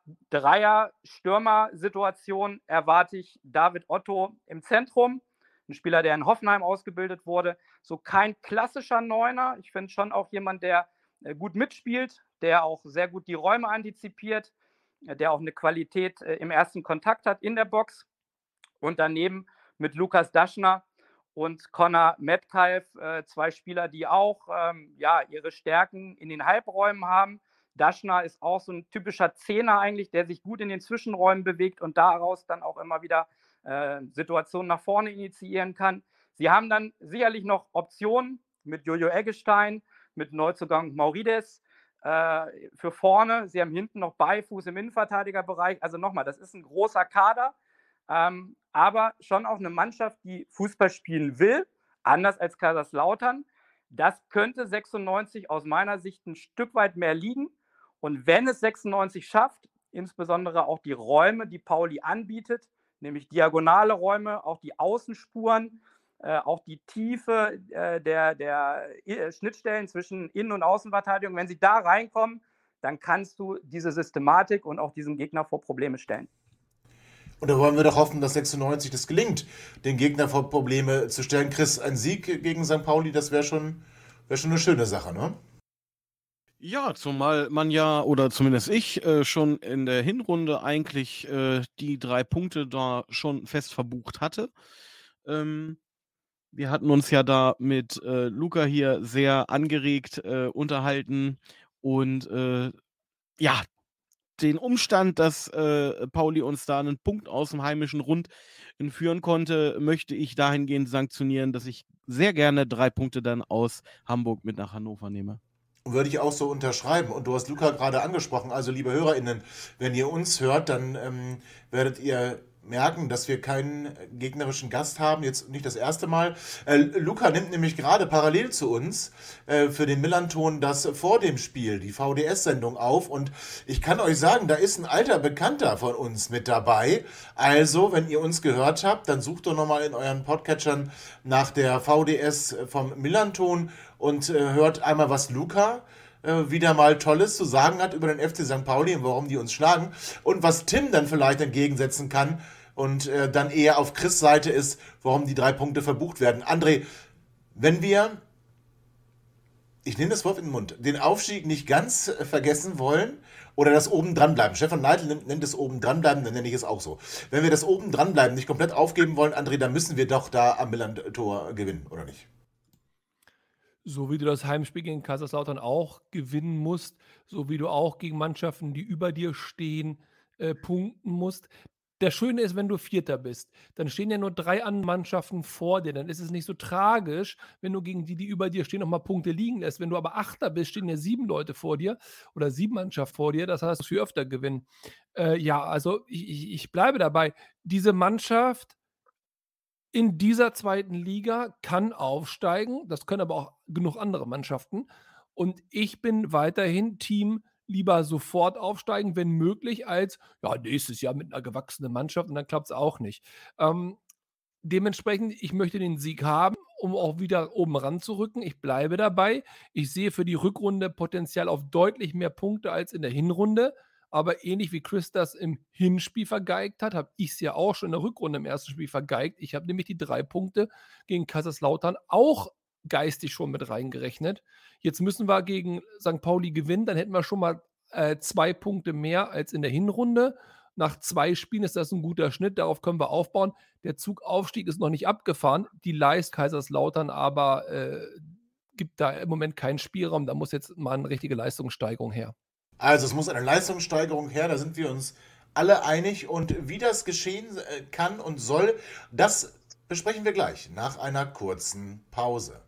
Dreier-Stürmer-Situation erwarte ich David Otto im Zentrum, ein Spieler, der in Hoffenheim ausgebildet wurde. So kein klassischer Neuner. Ich finde schon auch jemand, der gut mitspielt, der auch sehr gut die Räume antizipiert, der auch eine Qualität im ersten Kontakt hat in der Box. Und daneben mit Lukas Daschner und Connor Metcalf, äh, zwei Spieler, die auch ähm, ja, ihre Stärken in den Halbräumen haben. Daschner ist auch so ein typischer Zehner eigentlich, der sich gut in den Zwischenräumen bewegt und daraus dann auch immer wieder äh, Situationen nach vorne initiieren kann. Sie haben dann sicherlich noch Optionen mit Jojo Eggestein, mit Neuzugang Maurides äh, für vorne. Sie haben hinten noch Beifuß im Innenverteidigerbereich. Also nochmal, das ist ein großer Kader, ähm, aber schon auch eine Mannschaft, die Fußball spielen will, anders als Kaiserslautern. Das könnte sechsundneunzig aus meiner Sicht ein Stück weit mehr liegen. Und wenn es sechsundneunzig schafft, insbesondere auch die Räume, die Pauli anbietet, nämlich diagonale Räume, auch die Außenspuren, äh, auch die Tiefe äh, der, der äh, Schnittstellen zwischen Innen- und Außenverteidigung, wenn sie da reinkommen, dann kannst du diese Systematik und auch diesen Gegner vor Probleme stellen. Und da wollen wir doch hoffen, dass sechsundneunzig das gelingt, den Gegner vor Probleme zu stellen. Chris, ein Sieg gegen Sankt Pauli, das wäre schon, wär schon eine schöne Sache, ne? Ja, zumal man ja, oder zumindest ich, äh, schon in der Hinrunde eigentlich äh, die drei Punkte da schon fest verbucht hatte. Ähm, wir hatten uns ja da mit äh, Luca hier sehr angeregt äh, unterhalten und äh, ja, den Umstand, dass äh, Pauli uns da einen Punkt aus dem heimischen Rund entführen konnte, möchte ich dahingehend sanktionieren, dass ich sehr gerne drei Punkte dann aus Hamburg mit nach Hannover nehme. Würde ich auch so unterschreiben. Und du hast Luca gerade angesprochen. Also, liebe HörerInnen, wenn ihr uns hört, dann ähm, werdet ihr merken, dass wir keinen gegnerischen Gast haben. Jetzt nicht das erste Mal. Äh, Luca nimmt nämlich gerade parallel zu uns äh, für den Millanton das vor dem Spiel, die V D S-Sendung auf. Und ich kann euch sagen, da ist ein alter Bekannter von uns mit dabei. Also, wenn ihr uns gehört habt, dann sucht doch nochmal in euren Podcatchern nach der V D S vom Millanton und äh, hört einmal, was Luca äh, wieder mal Tolles zu sagen hat über den F C Sankt Pauli und warum die uns schlagen. Und was Tim dann vielleicht entgegensetzen kann und äh, dann eher auf Chris' Seite ist, warum die drei Punkte verbucht werden. André, wenn wir, ich nehme das Wort in den Mund, den Aufstieg nicht ganz äh, vergessen wollen oder das oben dranbleiben. Stefan Neidl nennt, nennt es oben dranbleiben, dann nenne ich es auch so. Wenn wir das oben dranbleiben nicht komplett aufgeben wollen, André, dann müssen wir doch da am Millantor gewinnen, oder nicht? So wie du das Heimspiel gegen Kaiserslautern auch gewinnen musst, so wie du auch gegen Mannschaften, die über dir stehen, äh, punkten musst. Das Schöne ist, wenn du Vierter bist, dann stehen ja nur drei andere Mannschaften vor dir. Dann ist es nicht so tragisch, wenn du gegen die, die über dir stehen, nochmal Punkte liegen lässt. Wenn du aber Achter bist, stehen ja sieben Leute vor dir oder sieben Mannschaften vor dir. Das heißt, du viel öfter gewinnen. Äh, ja, also ich, ich, ich bleibe dabei. Diese Mannschaft in dieser zweiten Liga kann aufsteigen. Das können aber auch genug andere Mannschaften. Und ich bin weiterhin Team lieber sofort aufsteigen, wenn möglich, als ja, nächstes Jahr mit einer gewachsenen Mannschaft und dann klappt es auch nicht. Ähm, dementsprechend, ich möchte den Sieg haben, um auch wieder oben ranzurücken. Ich bleibe dabei. Ich sehe für die Rückrunde Potenzial auf deutlich mehr Punkte als in der Hinrunde. Aber ähnlich wie Chris das im Hinspiel vergeigt hat, habe ich es ja auch schon in der Rückrunde im ersten Spiel vergeigt. Ich habe nämlich die drei Punkte gegen Kaiserslautern auch geistig schon mit reingerechnet. Jetzt müssen wir gegen Sankt Pauli gewinnen, dann hätten wir schon mal äh, zwei Punkte mehr als in der Hinrunde. Nach zwei Spielen ist das ein guter Schnitt, darauf können wir aufbauen. Der Zugaufstieg ist noch nicht abgefahren, die Leist Kaiserslautern aber äh, gibt da im Moment keinen Spielraum, da muss jetzt mal eine richtige Leistungssteigerung her. Also es muss eine Leistungssteigerung her, da sind wir uns alle einig. Und wie das geschehen kann und soll, das besprechen wir gleich nach einer kurzen Pause.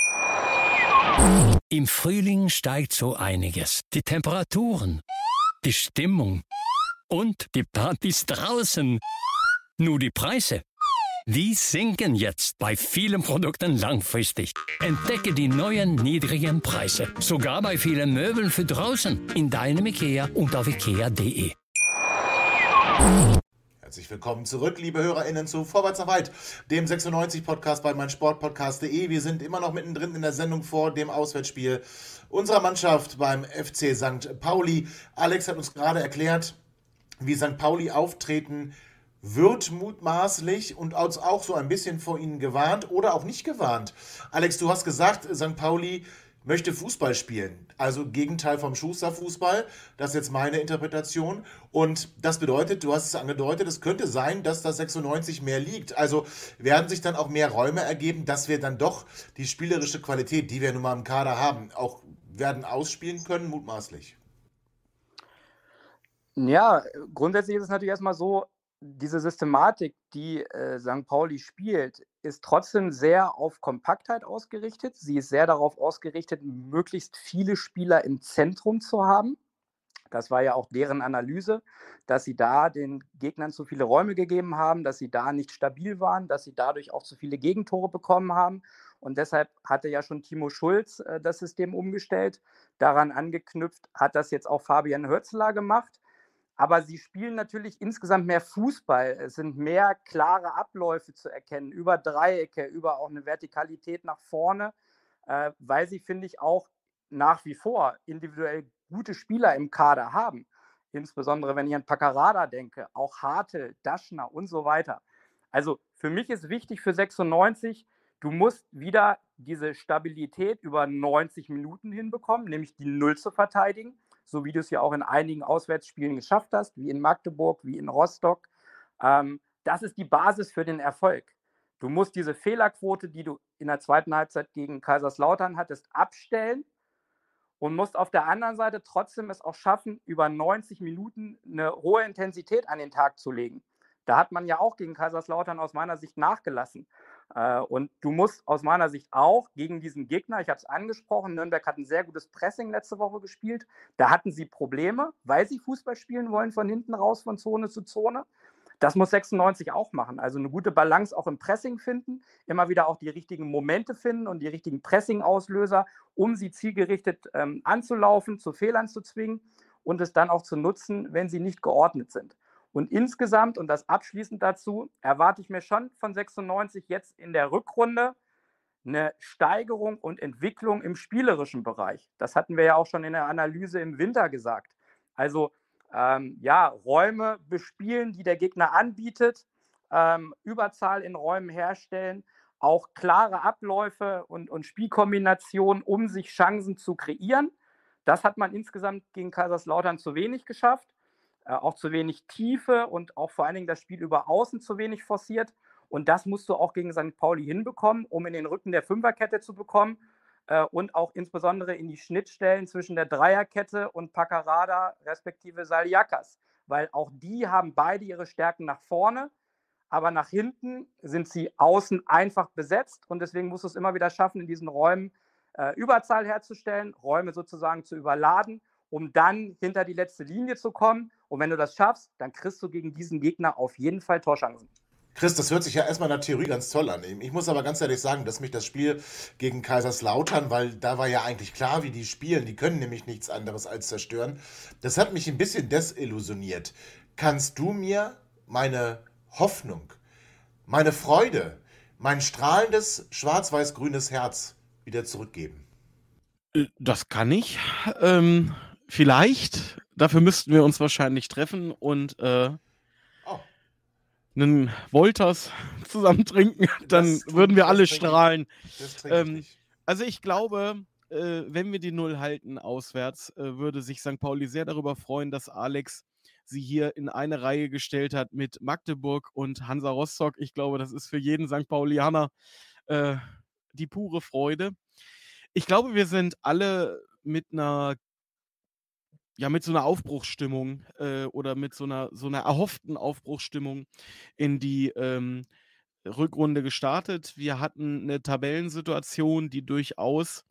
Im Frühling steigt so einiges. Die Temperaturen, die Stimmung und die Partys draußen. Nur die Preise, die sinken jetzt bei vielen Produkten langfristig. Entdecke die neuen niedrigen Preise. Sogar bei vielen Möbeln für draußen. In deinem IKEA und auf ikea punkt de. Herzlich willkommen zurück, liebe HörerInnen, zu Vorwärts nach Weit, dem sechsundneunzig-Podcast bei meinsportpodcast punkt de. Wir sind immer noch mittendrin in der Sendung vor dem Auswärtsspiel unserer Mannschaft beim F C Sankt Pauli. Alex hat uns gerade erklärt, wie Sankt Pauli auftreten wird mutmaßlich und uns auch so ein bisschen vor ihnen gewarnt oder auch nicht gewarnt. Alex, du hast gesagt, Sankt Pauli möchte Fußball spielen. Also Gegenteil vom Schuster-Fußball. Das ist jetzt meine Interpretation. Und das bedeutet, du hast es angedeutet, es könnte sein, dass das sechsundneunzig mehr liegt. Also werden sich dann auch mehr Räume ergeben, dass wir dann doch die spielerische Qualität, die wir nun mal im Kader haben, auch werden ausspielen können, mutmaßlich. Ja, grundsätzlich ist es natürlich erstmal so, diese Systematik, die äh, Sankt Pauli spielt, ist trotzdem sehr auf Kompaktheit ausgerichtet. Sie ist sehr darauf ausgerichtet, möglichst viele Spieler im Zentrum zu haben. Das war ja auch deren Analyse, dass sie da den Gegnern zu viele Räume gegeben haben, dass sie da nicht stabil waren, dass sie dadurch auch zu viele Gegentore bekommen haben. Und deshalb hatte ja schon Timo Schulz äh, das System umgestellt. Daran angeknüpft hat das jetzt auch Fabian Hürzeler gemacht. Aber sie spielen natürlich insgesamt mehr Fußball. Es sind mehr klare Abläufe zu erkennen, über Dreiecke, über auch eine Vertikalität nach vorne, äh, weil sie, finde ich, auch nach wie vor individuell gute Spieler im Kader haben. Insbesondere, wenn ich an Paccarada denke, auch Hartl, Daschner und so weiter. Also für mich ist wichtig für sechsundneunzig, du musst wieder diese Stabilität über neunzig Minuten hinbekommen, nämlich die Null zu verteidigen, so wie du es ja auch in einigen Auswärtsspielen geschafft hast, wie in Magdeburg, wie in Rostock. Ähm, das ist die Basis für den Erfolg. Du musst diese Fehlerquote, die du in der zweiten Halbzeit gegen Kaiserslautern hattest, abstellen und musst auf der anderen Seite trotzdem es auch schaffen, über neunzig Minuten eine hohe Intensität an den Tag zu legen. Da hat man ja auch gegen Kaiserslautern aus meiner Sicht nachgelassen. Und du musst aus meiner Sicht auch gegen diesen Gegner, ich habe es angesprochen, Nürnberg hat ein sehr gutes Pressing letzte Woche gespielt. Da hatten sie Probleme, weil sie Fußball spielen wollen, von hinten raus, von Zone zu Zone. Das muss sechsundneunzig auch machen. Also eine gute Balance auch im Pressing finden, immer wieder auch die richtigen Momente finden und die richtigen Pressing-Auslöser, um sie zielgerichtet ähm, anzulaufen, zu Fehlern zu zwingen und es dann auch zu nutzen, wenn sie nicht geordnet sind. Und insgesamt, und das abschließend dazu, erwarte ich mir schon von sechsundneunzig jetzt in der Rückrunde eine Steigerung und Entwicklung im spielerischen Bereich. Das hatten wir ja auch schon in der Analyse im Winter gesagt. Also ähm, ja, Räume bespielen, die der Gegner anbietet, ähm, Überzahl in Räumen herstellen, auch klare Abläufe und, und Spielkombinationen, um sich Chancen zu kreieren. Das hat man insgesamt gegen Kaiserslautern zu wenig geschafft. Äh, auch zu wenig Tiefe und auch vor allen Dingen das Spiel über Außen zu wenig forciert. Und das musst du auch gegen Sankt Pauli hinbekommen, um in den Rücken der Fünferkette zu bekommen äh, und auch insbesondere in die Schnittstellen zwischen der Dreierkette und Paccarada respektive Saliakas. Weil auch die haben beide ihre Stärken nach vorne, aber nach hinten sind sie außen einfach besetzt. Und deswegen musst du es immer wieder schaffen, in diesen Räumen äh, Überzahl herzustellen, Räume sozusagen zu überladen, um dann hinter die letzte Linie zu kommen. Und wenn du das schaffst, dann kriegst du gegen diesen Gegner auf jeden Fall Torchancen. Chris, das hört sich ja erstmal in der Theorie ganz toll an. Ich muss aber ganz ehrlich sagen, dass mich das Spiel gegen Kaiserslautern, weil da war ja eigentlich klar, wie die spielen, die können nämlich nichts anderes als zerstören, das hat mich ein bisschen desillusioniert. Kannst du mir meine Hoffnung, meine Freude, mein strahlendes schwarz-weiß-grünes Herz wieder zurückgeben? Das kann ich. Ähm, vielleicht, dafür müssten wir uns wahrscheinlich treffen und äh, Oh, einen Wolters zusammen trinken, dann Das trinke- würden wir das alle trinke ich. strahlen. das trinke ich Ähm, nicht. Also ich glaube, äh, wenn wir die Null halten auswärts, äh, würde sich Sankt Pauli sehr darüber freuen, dass Alex sie hier in eine Reihe gestellt hat mit Magdeburg und Hansa Rostock. Ich glaube, das ist für jeden Sankt Paulianer äh, die pure Freude. Ich glaube, wir sind alle mit einer, ja, mit so einer Aufbruchsstimmung äh, oder mit so einer, so einer erhofften Aufbruchsstimmung in die ähm, Rückrunde gestartet. Wir hatten eine Tabellensituation, die durchaus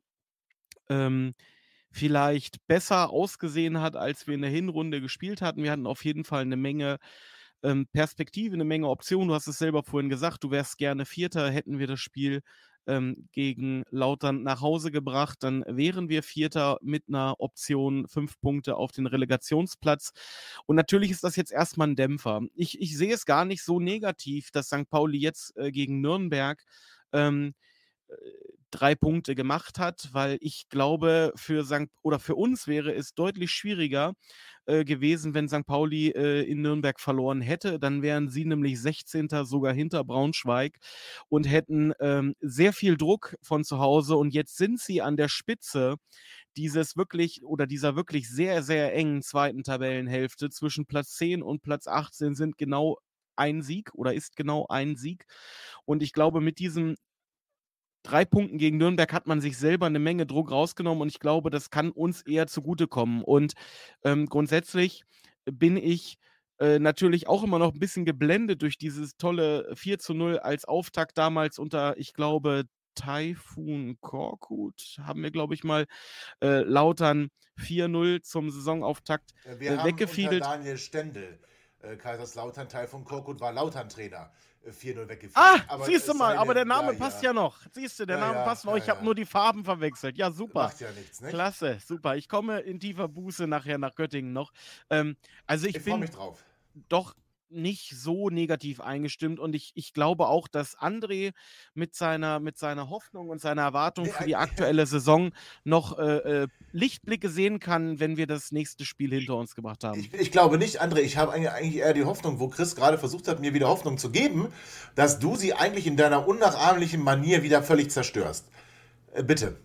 ähm, vielleicht besser ausgesehen hat, als wir in der Hinrunde gespielt hatten. Wir hatten auf jeden Fall eine Menge ähm, Perspektive, eine Menge Optionen. Du hast es selber vorhin gesagt, du wärst gerne Vierter, hätten wir das Spiel ähm, gegen Lautern nach Hause gebracht, dann wären wir Vierter mit einer Option fünf Punkte auf den Relegationsplatz. Und natürlich ist das jetzt erstmal ein Dämpfer. Ich, ich sehe es gar nicht so negativ, dass Sankt Pauli jetzt äh, gegen Nürnberg ähm, äh, drei Punkte gemacht hat, weil ich glaube, für Sankt oder für uns wäre es deutlich schwieriger äh, gewesen, wenn Sankt Pauli äh, in Nürnberg verloren hätte. Dann wären sie nämlich sechzehnter sogar hinter Braunschweig und hätten ähm, sehr viel Druck von zu Hause. Und jetzt sind sie an der Spitze dieses wirklich oder dieser wirklich sehr, sehr engen zweiten Tabellenhälfte. Zwischen Platz zehn und Platz achtzehn sind genau ein Sieg oder ist genau ein Sieg. Und ich glaube, mit diesem drei Punkten gegen Nürnberg hat man sich selber eine Menge Druck rausgenommen und ich glaube, das kann uns eher zugutekommen. Und ähm, grundsätzlich bin ich äh, natürlich auch immer noch ein bisschen geblendet durch dieses tolle vier zu null als Auftakt damals unter, ich glaube, Taifun Korkut haben wir, glaube ich, mal äh, Lautern vier null zum Saisonauftakt Äh, Wir äh, haben weggefiedelt. unter Daniel Stendel, äh, Kaiserslautern, Teil von Korkut, war Lautern-Trainer, äh, vier null weggefiedelt. Ah, Aber siehst du es mal, sei aber der denn- Name passt ja noch. Siehst du, der Ja, Name ja, passt noch. ja, Ich habe ja. nur die Farben verwechselt. Ja, super. Macht ja nichts, ne? Klasse, super. Ich komme in tiefer Buße nachher nach Göttingen noch. Ähm, also ich, Ich freue bin mich drauf. doch nicht so negativ eingestimmt und ich, ich glaube auch, dass André mit seiner, mit seiner Hoffnung und seiner Erwartung Nee, für die äh, aktuelle Saison noch äh, äh, Lichtblicke sehen kann, wenn wir das nächste Spiel hinter uns gebracht haben. Ich, ich glaube nicht, André, ich habe eigentlich- eigentlich eher die Hoffnung, wo Chris gerade versucht hat, mir wieder Hoffnung zu geben, dass du sie eigentlich in deiner unnachahmlichen Manier wieder völlig zerstörst. Äh, bitte.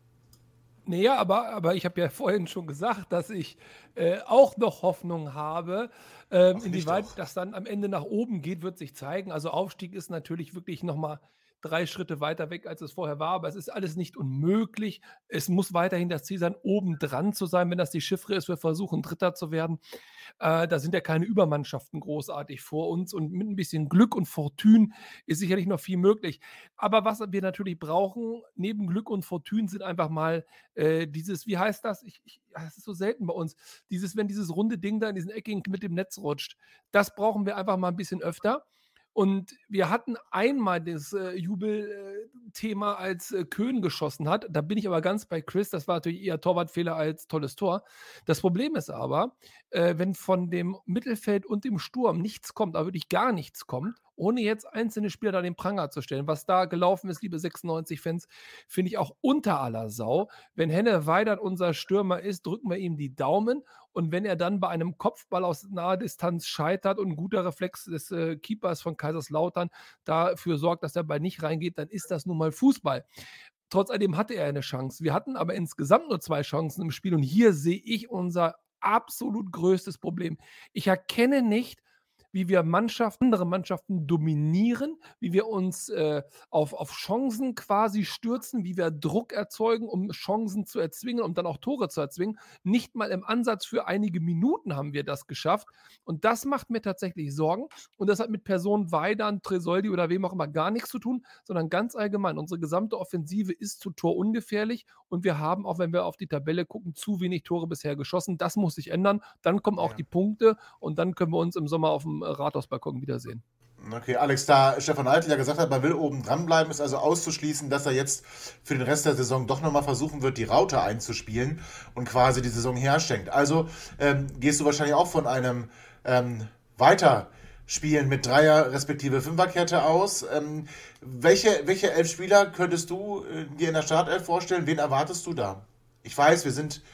Naja, aber, aber ich habe ja vorhin schon gesagt, dass ich äh, auch noch Hoffnung habe. Ähm, Ach, inwieweit nicht doch. das dann am Ende nach oben geht, wird sich zeigen. Also Aufstieg ist natürlich wirklich nochmal drei Schritte weiter weg, als es vorher war. Aber es ist alles nicht unmöglich. Es muss weiterhin das Ziel sein, oben dran zu sein, wenn das die Chiffre ist. Wir versuchen, Dritter zu werden. Äh, da sind ja keine Übermannschaften großartig vor uns. Und mit ein bisschen Glück und Fortune ist sicherlich noch viel möglich. Aber was wir natürlich brauchen, neben Glück und Fortune, sind einfach mal äh, dieses, wie heißt das? Ich, ich, das ist so selten bei uns. Dieses, wenn dieses runde Ding da in diesen eckigen mit dem Netz rutscht. Das brauchen wir einfach mal ein bisschen öfter. Und wir hatten einmal das äh, Jubelthema, als äh, Köhn geschossen hat. Da bin ich aber ganz bei Chris. Das war natürlich eher Torwartfehler als tolles Tor. Das Problem ist aber, äh, wenn von dem Mittelfeld und dem Sturm nichts kommt, aber wirklich gar nichts kommt, ohne jetzt einzelne Spieler da den Pranger zu stellen. Was da gelaufen ist, liebe sechsundneunzig-Fans, finde ich auch unter aller Sau. Wenn Henne Weidert unser Stürmer ist, drücken wir ihm die Daumen. Und wenn er dann bei einem Kopfball aus naher Distanz scheitert und ein guter Reflex des äh, Keepers von Kaiserslautern dafür sorgt, dass der Ball nicht reingeht, dann ist das nun mal Fußball. Trotz alledem hatte er eine Chance. Wir hatten aber insgesamt nur zwei Chancen im Spiel und hier sehe ich unser absolut größtes Problem. Ich erkenne nicht, wie wir Mannschaften, andere Mannschaften dominieren, wie wir uns äh, auf, auf Chancen quasi stürzen, wie wir Druck erzeugen, um Chancen zu erzwingen, um dann auch Tore zu erzwingen. Nicht mal im Ansatz für einige Minuten haben wir das geschafft. Und das macht mir tatsächlich Sorgen. Und das hat mit Personen Weidern, Tresoldi oder wem auch immer gar nichts zu tun, sondern ganz allgemein. Unsere gesamte Offensive ist zu Tor ungefährlich und wir haben, auch wenn wir auf die Tabelle gucken, zu wenig Tore bisher geschossen. Das muss sich ändern. Dann kommen auch Ja. die Punkte und dann können wir uns im Sommer auf dem Rathausbalkon wiedersehen. Okay, Alex, da Stefan Eitel ja gesagt hat, man will oben dranbleiben, ist also auszuschließen, dass er jetzt für den Rest der Saison doch nochmal versuchen wird, die Raute einzuspielen und quasi die Saison herschenkt. Also ähm, gehst du wahrscheinlich auch von einem ähm, Weiterspielen mit Dreier- respektive Fünferkette aus. Ähm, welche, welche elf Spieler könntest du äh, dir in der Startelf vorstellen? Wen erwartest du da? Ich weiß, wir sind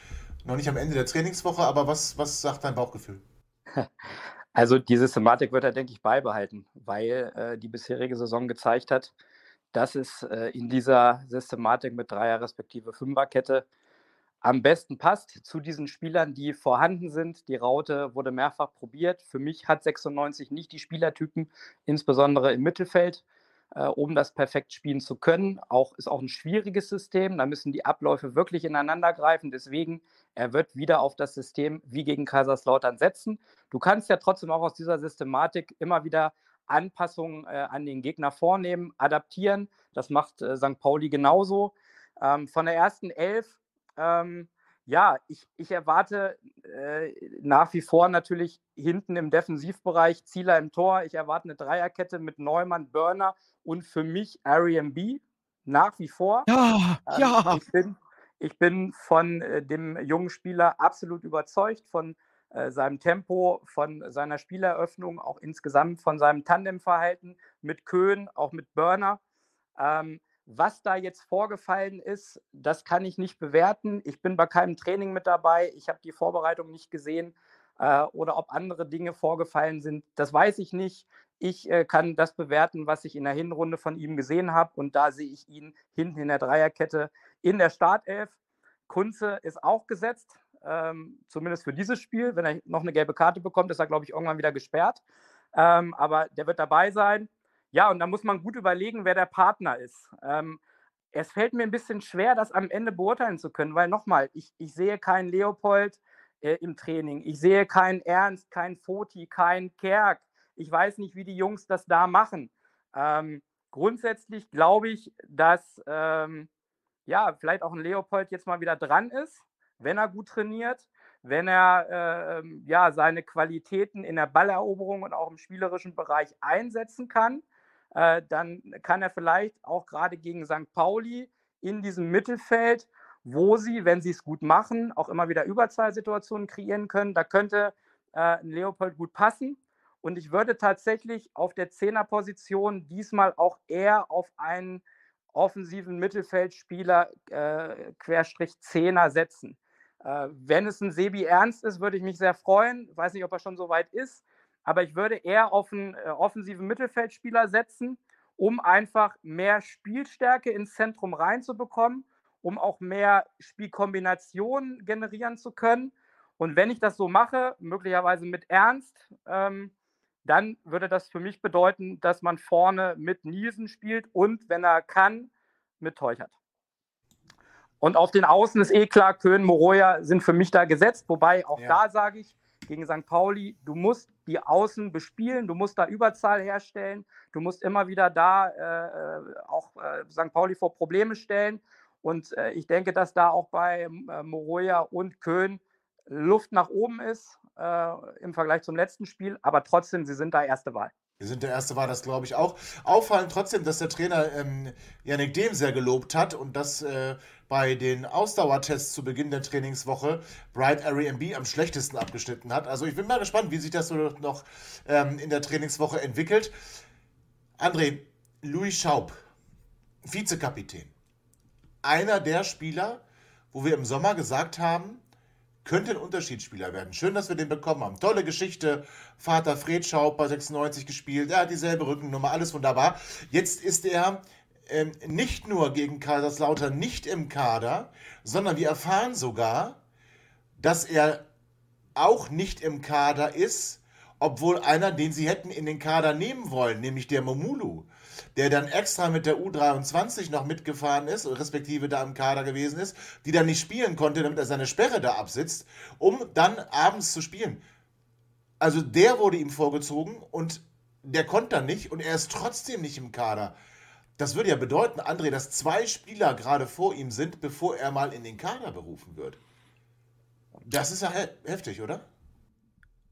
Noch nicht am Ende der Trainingswoche, aber was, was sagt dein Bauchgefühl? Also die Systematik wird er, denke ich, beibehalten, weil äh, die bisherige Saison gezeigt hat, dass es äh, in dieser Systematik mit Dreier- respektive Fünferkette am besten passt zu diesen Spielern, die vorhanden sind. Die Raute wurde mehrfach probiert. Für mich hat sechsundneunzig nicht die Spielertypen, insbesondere im Mittelfeld, äh, um das perfekt spielen zu können. Auch ist auch ein schwieriges System. Da müssen die Abläufe wirklich ineinander greifen. Deswegen, er wird wieder auf das System wie gegen Kaiserslautern setzen. Du kannst ja trotzdem auch aus dieser Systematik immer wieder Anpassungen äh, an den Gegner vornehmen, adaptieren. Das macht äh, Sankt Pauli genauso. Ähm, von der ersten Elf, ähm, ja, ich, ich erwarte äh, nach wie vor natürlich hinten im Defensivbereich Zieler im Tor. Ich erwarte eine Dreierkette mit Neumann, Börner und für mich Airbnb nach wie vor. Ja, Ähm, ja. Ich bin, ich bin von äh, dem jungen Spieler absolut überzeugt, von äh, seinem Tempo, von seiner Spieleröffnung, auch insgesamt von seinem Tandemverhalten mit Köhn, auch mit Börner. Ähm, was da jetzt vorgefallen ist, das kann ich nicht bewerten. Ich bin bei keinem Training mit dabei. Ich habe die Vorbereitung nicht gesehen. Äh, oder ob andere Dinge vorgefallen sind, das weiß ich nicht. Ich äh, kann das bewerten, was ich in der Hinrunde von ihm gesehen habe. Und da sehe ich ihn hinten in der Dreierkette in der Startelf. Kunze ist auch gesetzt, ähm, zumindest für dieses Spiel. Wenn er noch eine gelbe Karte bekommt, ist er, glaube ich, irgendwann wieder gesperrt. Ähm, aber der wird dabei sein. Ja, und da muss man gut überlegen, wer der Partner ist. Ähm, es fällt mir ein bisschen schwer, das am Ende beurteilen zu können, weil nochmal, ich, ich sehe keinen Leopold äh, im Training. Ich sehe keinen Ernst, keinen Foti, keinen Kerk. Ich weiß nicht, wie die Jungs das da machen. Ähm, grundsätzlich glaube ich, dass ähm, ja, vielleicht auch ein Leopold jetzt mal wieder dran ist, wenn er gut trainiert, wenn er äh, ja, seine Qualitäten in der Balleroberung und auch im spielerischen Bereich einsetzen kann. Äh, dann kann er vielleicht auch gerade gegen Sankt Pauli in diesem Mittelfeld, wo sie, wenn sie es gut machen, auch immer wieder Überzahlsituationen kreieren können. Da könnte äh, ein Leopold gut passen. Und ich würde tatsächlich auf der Zehnerposition diesmal auch eher auf einen offensiven Mittelfeldspieler äh, Querstrich Zehner setzen. Äh, wenn es ein Sebi Ernst ist, würde ich mich sehr freuen. Ich weiß nicht, ob er schon so weit ist. Aber ich würde eher auf einen äh, offensiven Mittelfeldspieler setzen, um einfach mehr Spielstärke ins Zentrum reinzubekommen, um auch mehr Spielkombinationen generieren zu können. Und wenn ich das so mache, möglicherweise mit Ernst, ähm, dann würde das für mich bedeuten, dass man vorne mit Nielsen spielt und, wenn er kann, mit Teuchert. Und auf den Außen ist eh klar, Köhn, Moroja sind für mich da gesetzt, wobei auch ja. da sage ich, gegen Sankt Pauli, du musst die Außen bespielen, du musst da Überzahl herstellen, du musst immer wieder da äh, auch äh, Sankt Pauli vor Probleme stellen. Und äh, ich denke, dass da auch bei äh, Moroja und Köhn Luft nach oben ist äh, im Vergleich zum letzten Spiel, aber trotzdem, sie sind da erste Wahl. Wir sind der erste Wahl, das glaube ich auch. Auffallend trotzdem, dass der Trainer ähm, Yannick Dehm sehr gelobt hat und dass äh, bei den Ausdauertests zu Beginn der Trainingswoche Bright Airbnb am schlechtesten abgeschnitten hat. Also ich bin mal gespannt, wie sich das so noch ähm, in der Trainingswoche entwickelt. André, Louis Schaub, Vizekapitän. Einer der Spieler, wo wir im Sommer gesagt haben, könnte ein Unterschiedsspieler werden. Schön, dass wir den bekommen haben. Tolle Geschichte. Vater Fred Schaub bei sechsundneunzig gespielt. Er hat dieselbe Rückennummer. Alles wunderbar. Jetzt ist er ähm, nicht nur gegen Kaiserslautern nicht im Kader, sondern wir erfahren sogar, dass er auch nicht im Kader ist, obwohl einer, den sie hätten in den Kader nehmen wollen, nämlich der Momulu, der dann extra mit der U dreiundzwanzig noch mitgefahren ist, respektive da im Kader gewesen ist, die dann nicht spielen konnte, damit er seine Sperre da absitzt, um dann abends zu spielen. Also der wurde ihm vorgezogen und der konnte dann nicht und er ist trotzdem nicht im Kader. Das würde ja bedeuten, André, dass zwei Spieler gerade vor ihm sind, bevor er mal in den Kader berufen wird. Das ist ja he- heftig, oder?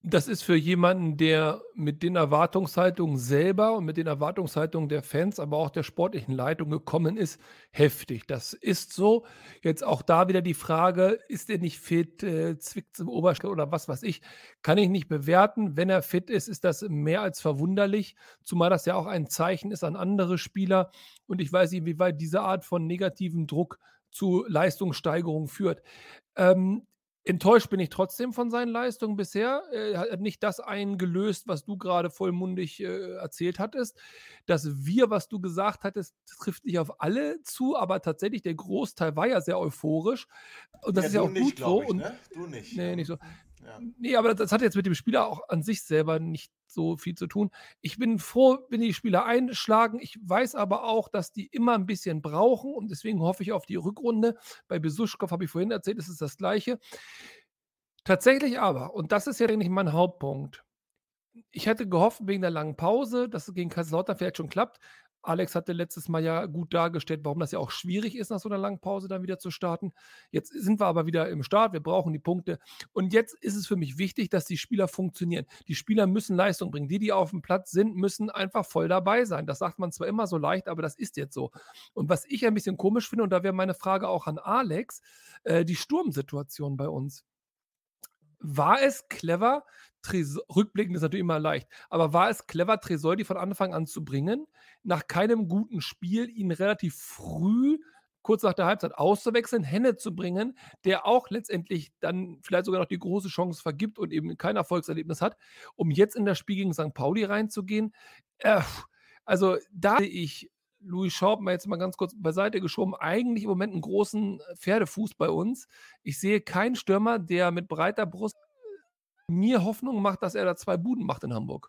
Das ist für jemanden, der mit den Erwartungshaltungen selber und mit den Erwartungshaltungen der Fans, aber auch der sportlichen Leitung gekommen ist, heftig. Das ist so. Jetzt auch da wieder die Frage, ist er nicht fit, äh, zwickt's im Oberschenkel oder was weiß ich, kann ich nicht bewerten. Wenn er fit ist, ist das mehr als verwunderlich, zumal das ja auch ein Zeichen ist an andere Spieler. Und ich weiß nicht, inwieweit diese Art von negativem Druck zu Leistungssteigerung führt. Ähm, Enttäuscht bin ich trotzdem von seinen Leistungen bisher. Er hat nicht das eingelöst, was du gerade vollmundig äh, erzählt hattest. Das Wir, was du gesagt hattest, trifft nicht auf alle zu, aber tatsächlich der Großteil war ja sehr euphorisch. Und das Ja, ist ja du auch nicht, gut so. glaube ich, Und ne? Du nicht. nee, Ähm, nicht so. Ja. Nee, aber das, das hat jetzt mit dem Spieler auch an sich selber nicht so viel zu tun. Ich bin froh, wenn die Spieler einschlagen. Ich weiß aber auch, dass die immer ein bisschen brauchen und deswegen hoffe ich auf die Rückrunde. Bei Besuschkow habe ich vorhin erzählt, es ist das Gleiche. Tatsächlich aber, und das ist ja eigentlich mein Hauptpunkt. Ich hätte gehofft, wegen der langen Pause, dass es gegen Kaiserslautern vielleicht schon klappt. Alex hatte letztes Mal ja gut dargestellt, warum das ja auch schwierig ist, nach so einer langen Pause dann wieder zu starten. Jetzt sind wir aber wieder im Start, wir brauchen die Punkte. Und jetzt ist es für mich wichtig, dass die Spieler funktionieren. Die Spieler müssen Leistung bringen. Die, die auf dem Platz sind, müssen einfach voll dabei sein. Das sagt man zwar immer so leicht, aber das ist jetzt so. Und was ich ein bisschen komisch finde, und da wäre meine Frage auch an Alex, äh, die Sturmsituation bei uns. War es clever, Tresor, rückblickend ist natürlich immer leicht, aber war es clever, Tresoldi von Anfang an zu bringen, nach keinem guten Spiel ihn relativ früh, kurz nach der Halbzeit auszuwechseln, Henne zu bringen, der auch letztendlich dann vielleicht sogar noch die große Chance vergibt und eben kein Erfolgserlebnis hat, um jetzt in das Spiel gegen Sankt Pauli reinzugehen? Äh, also da sehe ich Louis Schaub mal jetzt mal ganz kurz beiseite geschoben, eigentlich im Moment einen großen Pferdefuß bei uns. Ich sehe keinen Stürmer, der mit breiter Brust mir Hoffnung macht, dass er da zwei Buden macht in Hamburg.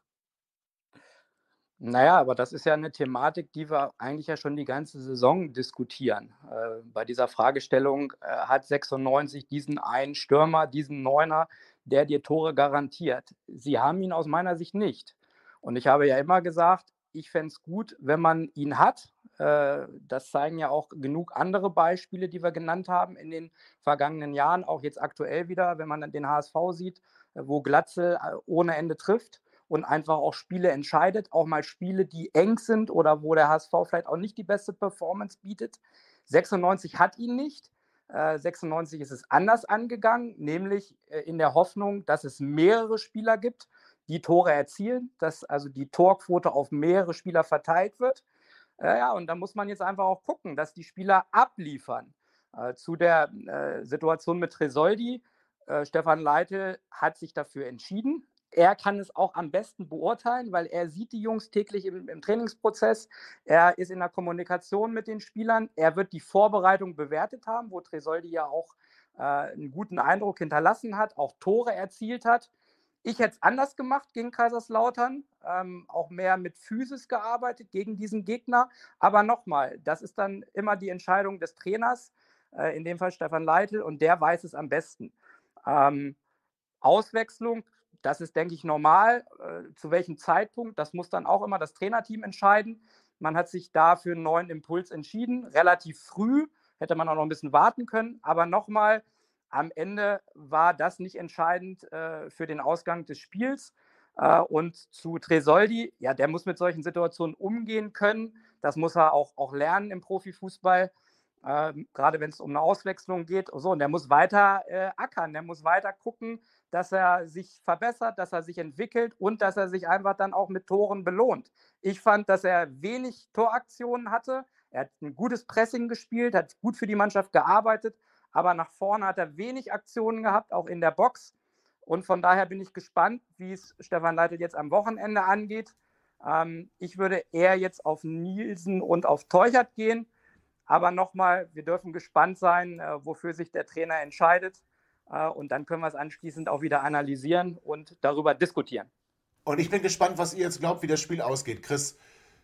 Naja, aber das ist ja eine Thematik, die wir eigentlich ja schon die ganze Saison diskutieren. Äh, bei dieser Fragestellung, äh, hat sechsundneunzig diesen einen Stürmer, diesen Neuner, der dir Tore garantiert? Sie haben ihn aus meiner Sicht nicht. Und ich habe ja immer gesagt, ich fände es gut, wenn man ihn hat. Äh, das zeigen ja auch genug andere Beispiele, die wir genannt haben in den vergangenen Jahren, auch jetzt aktuell wieder, wenn man dann den H S V sieht, äh, wo Glatzel äh, ohne Ende trifft und einfach auch Spiele entscheidet, auch mal Spiele, die eng sind oder wo der H S V vielleicht auch nicht die beste Performance bietet. sechsundneunzig hat ihn nicht. Äh, sechsundneunzig ist es anders angegangen, nämlich äh, in der Hoffnung, dass es mehrere Spieler gibt, die Tore erzielen, dass also die Torquote auf mehrere Spieler verteilt wird. Äh, ja, und da muss man jetzt einfach auch gucken, dass die Spieler abliefern. Äh, zu der äh, Situation mit Tresoldi, äh, Stefan Leitl hat sich dafür entschieden. Er kann es auch am besten beurteilen, weil er sieht die Jungs täglich im, im Trainingsprozess. Er ist in der Kommunikation mit den Spielern. Er wird die Vorbereitung bewertet haben, wo Tresoldi ja auch äh, einen guten Eindruck hinterlassen hat, auch Tore erzielt hat. Ich hätte es anders gemacht gegen Kaiserslautern, ähm, auch mehr mit Physis gearbeitet gegen diesen Gegner. Aber nochmal, das ist dann immer die Entscheidung des Trainers, äh, in dem Fall Stefan Leitl, und der weiß es am besten. Ähm, Auswechslung, das ist, denke ich, normal. Äh, zu welchem Zeitpunkt, das muss dann auch immer das Trainerteam entscheiden. Man hat sich da für einen neuen Impuls entschieden, relativ früh, hätte man auch noch ein bisschen warten können. Aber nochmal, am Ende war das nicht entscheidend äh, für den Ausgang des Spiels. Äh, und zu Tresoldi, ja, der muss mit solchen Situationen umgehen können. Das muss er auch, auch lernen im Profifußball, äh, gerade wenn es um eine Auswechslung geht. Und, so. Und der muss weiter äh, ackern, der muss weiter gucken, dass er sich verbessert, dass er sich entwickelt und dass er sich einfach dann auch mit Toren belohnt. Ich fand, dass er wenig Toraktionen hatte. Er hat ein gutes Pressing gespielt, hat gut für die Mannschaft gearbeitet. Aber nach vorne hat er wenig Aktionen gehabt, auch in der Box. Und von daher bin ich gespannt, wie es Stefan Leitl jetzt am Wochenende angeht. Ähm, ich würde eher jetzt auf Nielsen und auf Teuchert gehen. Aber nochmal, wir dürfen gespannt sein, äh, wofür sich der Trainer entscheidet. Äh, und dann können wir es anschließend auch wieder analysieren und darüber diskutieren. Und ich bin gespannt, was ihr jetzt glaubt, wie das Spiel ausgeht. Chris,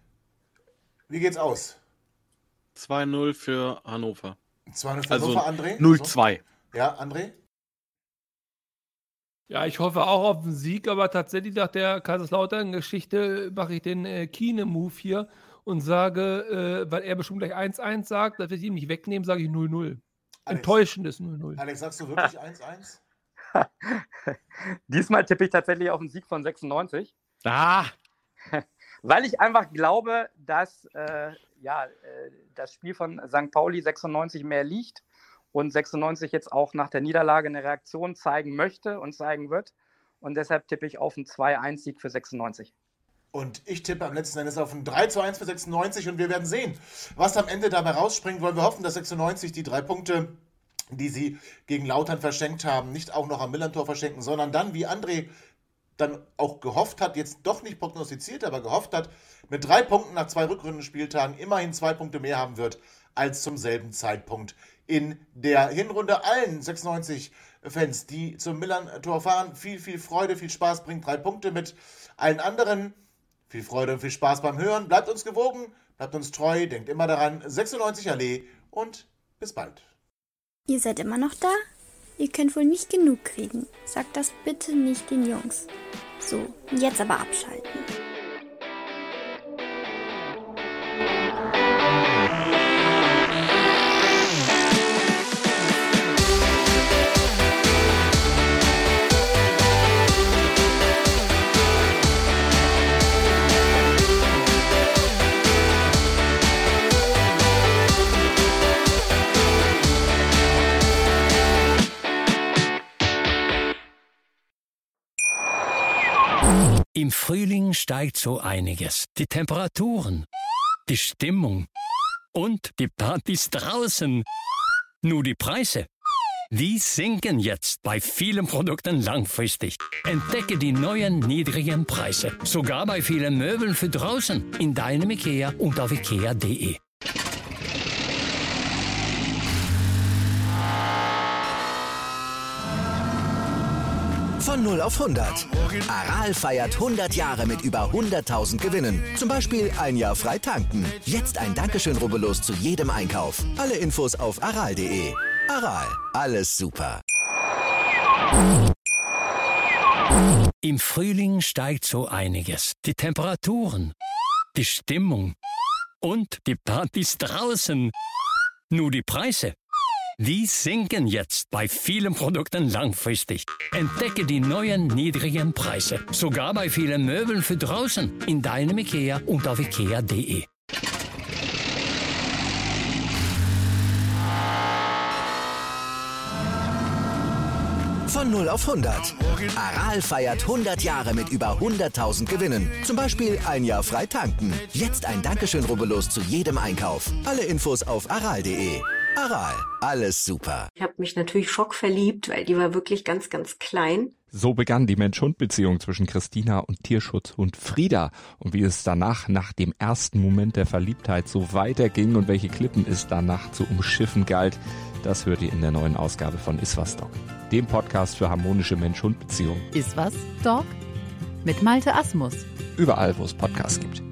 wie geht's aus? zwei null für Hannover. zwei null für Also Hannover, André? null zwei. Ja, André? Ja, ich hoffe auch auf einen Sieg, aber tatsächlich nach der Kaiserslautern-Geschichte mache ich den äh, Kiene-Move hier und sage, äh, weil er bestimmt gleich eins eins sagt, dass ich ihm nicht wegnehmen, sage ich null null. Alex, Enttäuschendes null null. Alex, sagst du wirklich eins eins? Diesmal tippe ich tatsächlich auf den Sieg von sechsundneunzig. Ah! Weil ich einfach glaube, dass äh, ja, äh, das Spiel von Sankt Pauli sechsundneunzig mehr liegt und sechsundneunzig jetzt auch nach der Niederlage eine Reaktion zeigen möchte und zeigen wird. Und deshalb tippe ich auf einen zwei eins Sieg für sechsundneunzig. Und ich tippe am letzten Endes auf ein drei zu eins für sechsundneunzig und wir werden sehen, was am Ende dabei rausspringt, weil wir hoffen, dass sechsundneunzig die drei Punkte, die sie gegen Lautern verschenkt haben, nicht auch noch am Millerntor verschenken, sondern dann, wie André dann auch gehofft hat, jetzt doch nicht prognostiziert, aber gehofft hat, mit drei Punkten nach zwei Rückrundenspieltagen immerhin zwei Punkte mehr haben wird als zum selben Zeitpunkt in der Hinrunde. Allen sechsundneunzig-Fans, die zum Millerntor fahren, viel, viel Freude, viel Spaß, bringt drei Punkte mit. Allen anderen viel Freude und viel Spaß beim Hören. Bleibt uns gewogen, bleibt uns treu, denkt immer daran, sechsundneunzig Allee und bis bald. Ihr seid immer noch da? Ihr könnt wohl nicht genug kriegen. Sagt das bitte nicht den Jungs. So, jetzt aber abschalten. Im Frühling steigt so einiges. Die Temperaturen, die Stimmung und die Partys draußen. Nur die Preise, die sinken jetzt bei vielen Produkten langfristig. Entdecke die neuen niedrigen Preise. Sogar bei vielen Möbeln für draußen. In deinem IKEA und auf ikea punkt de. Von null auf hundert. Aral feiert hundert Jahre mit über hunderttausend Gewinnen. Zum Beispiel ein Jahr frei tanken. Jetzt ein Dankeschön, rubbellos zu jedem Einkauf. Alle Infos auf aral punkt de. Aral, alles super. Im Frühling steigt so einiges. Die Temperaturen, die Stimmung und die Partys draußen. Nur die Preise, die sinken jetzt bei vielen Produkten langfristig. Entdecke die neuen niedrigen Preise. Sogar bei vielen Möbeln für draußen. In deinem IKEA und auf ikea punkt de. Von null auf hundert. Aral feiert hundert Jahre mit über hunderttausend Gewinnen. Zum Beispiel ein Jahr frei tanken. Jetzt ein Dankeschön, rubbellos zu jedem Einkauf. Alle Infos auf aral punkt de. Aral, alles super. Ich habe mich natürlich schockverliebt, weil die war wirklich ganz, ganz klein. So begann die Mensch-Hund-Beziehung zwischen Christina und Tierschutzhund Frieda. Und wie es danach, nach dem ersten Moment der Verliebtheit, so weiterging und welche Klippen es danach zu umschiffen galt, das hört ihr in der neuen Ausgabe von Iswas Dog, dem Podcast für harmonische Mensch-Hund-Beziehungen. Iswas Dog? Mit Malte Asmus. Überall, wo es Podcasts gibt.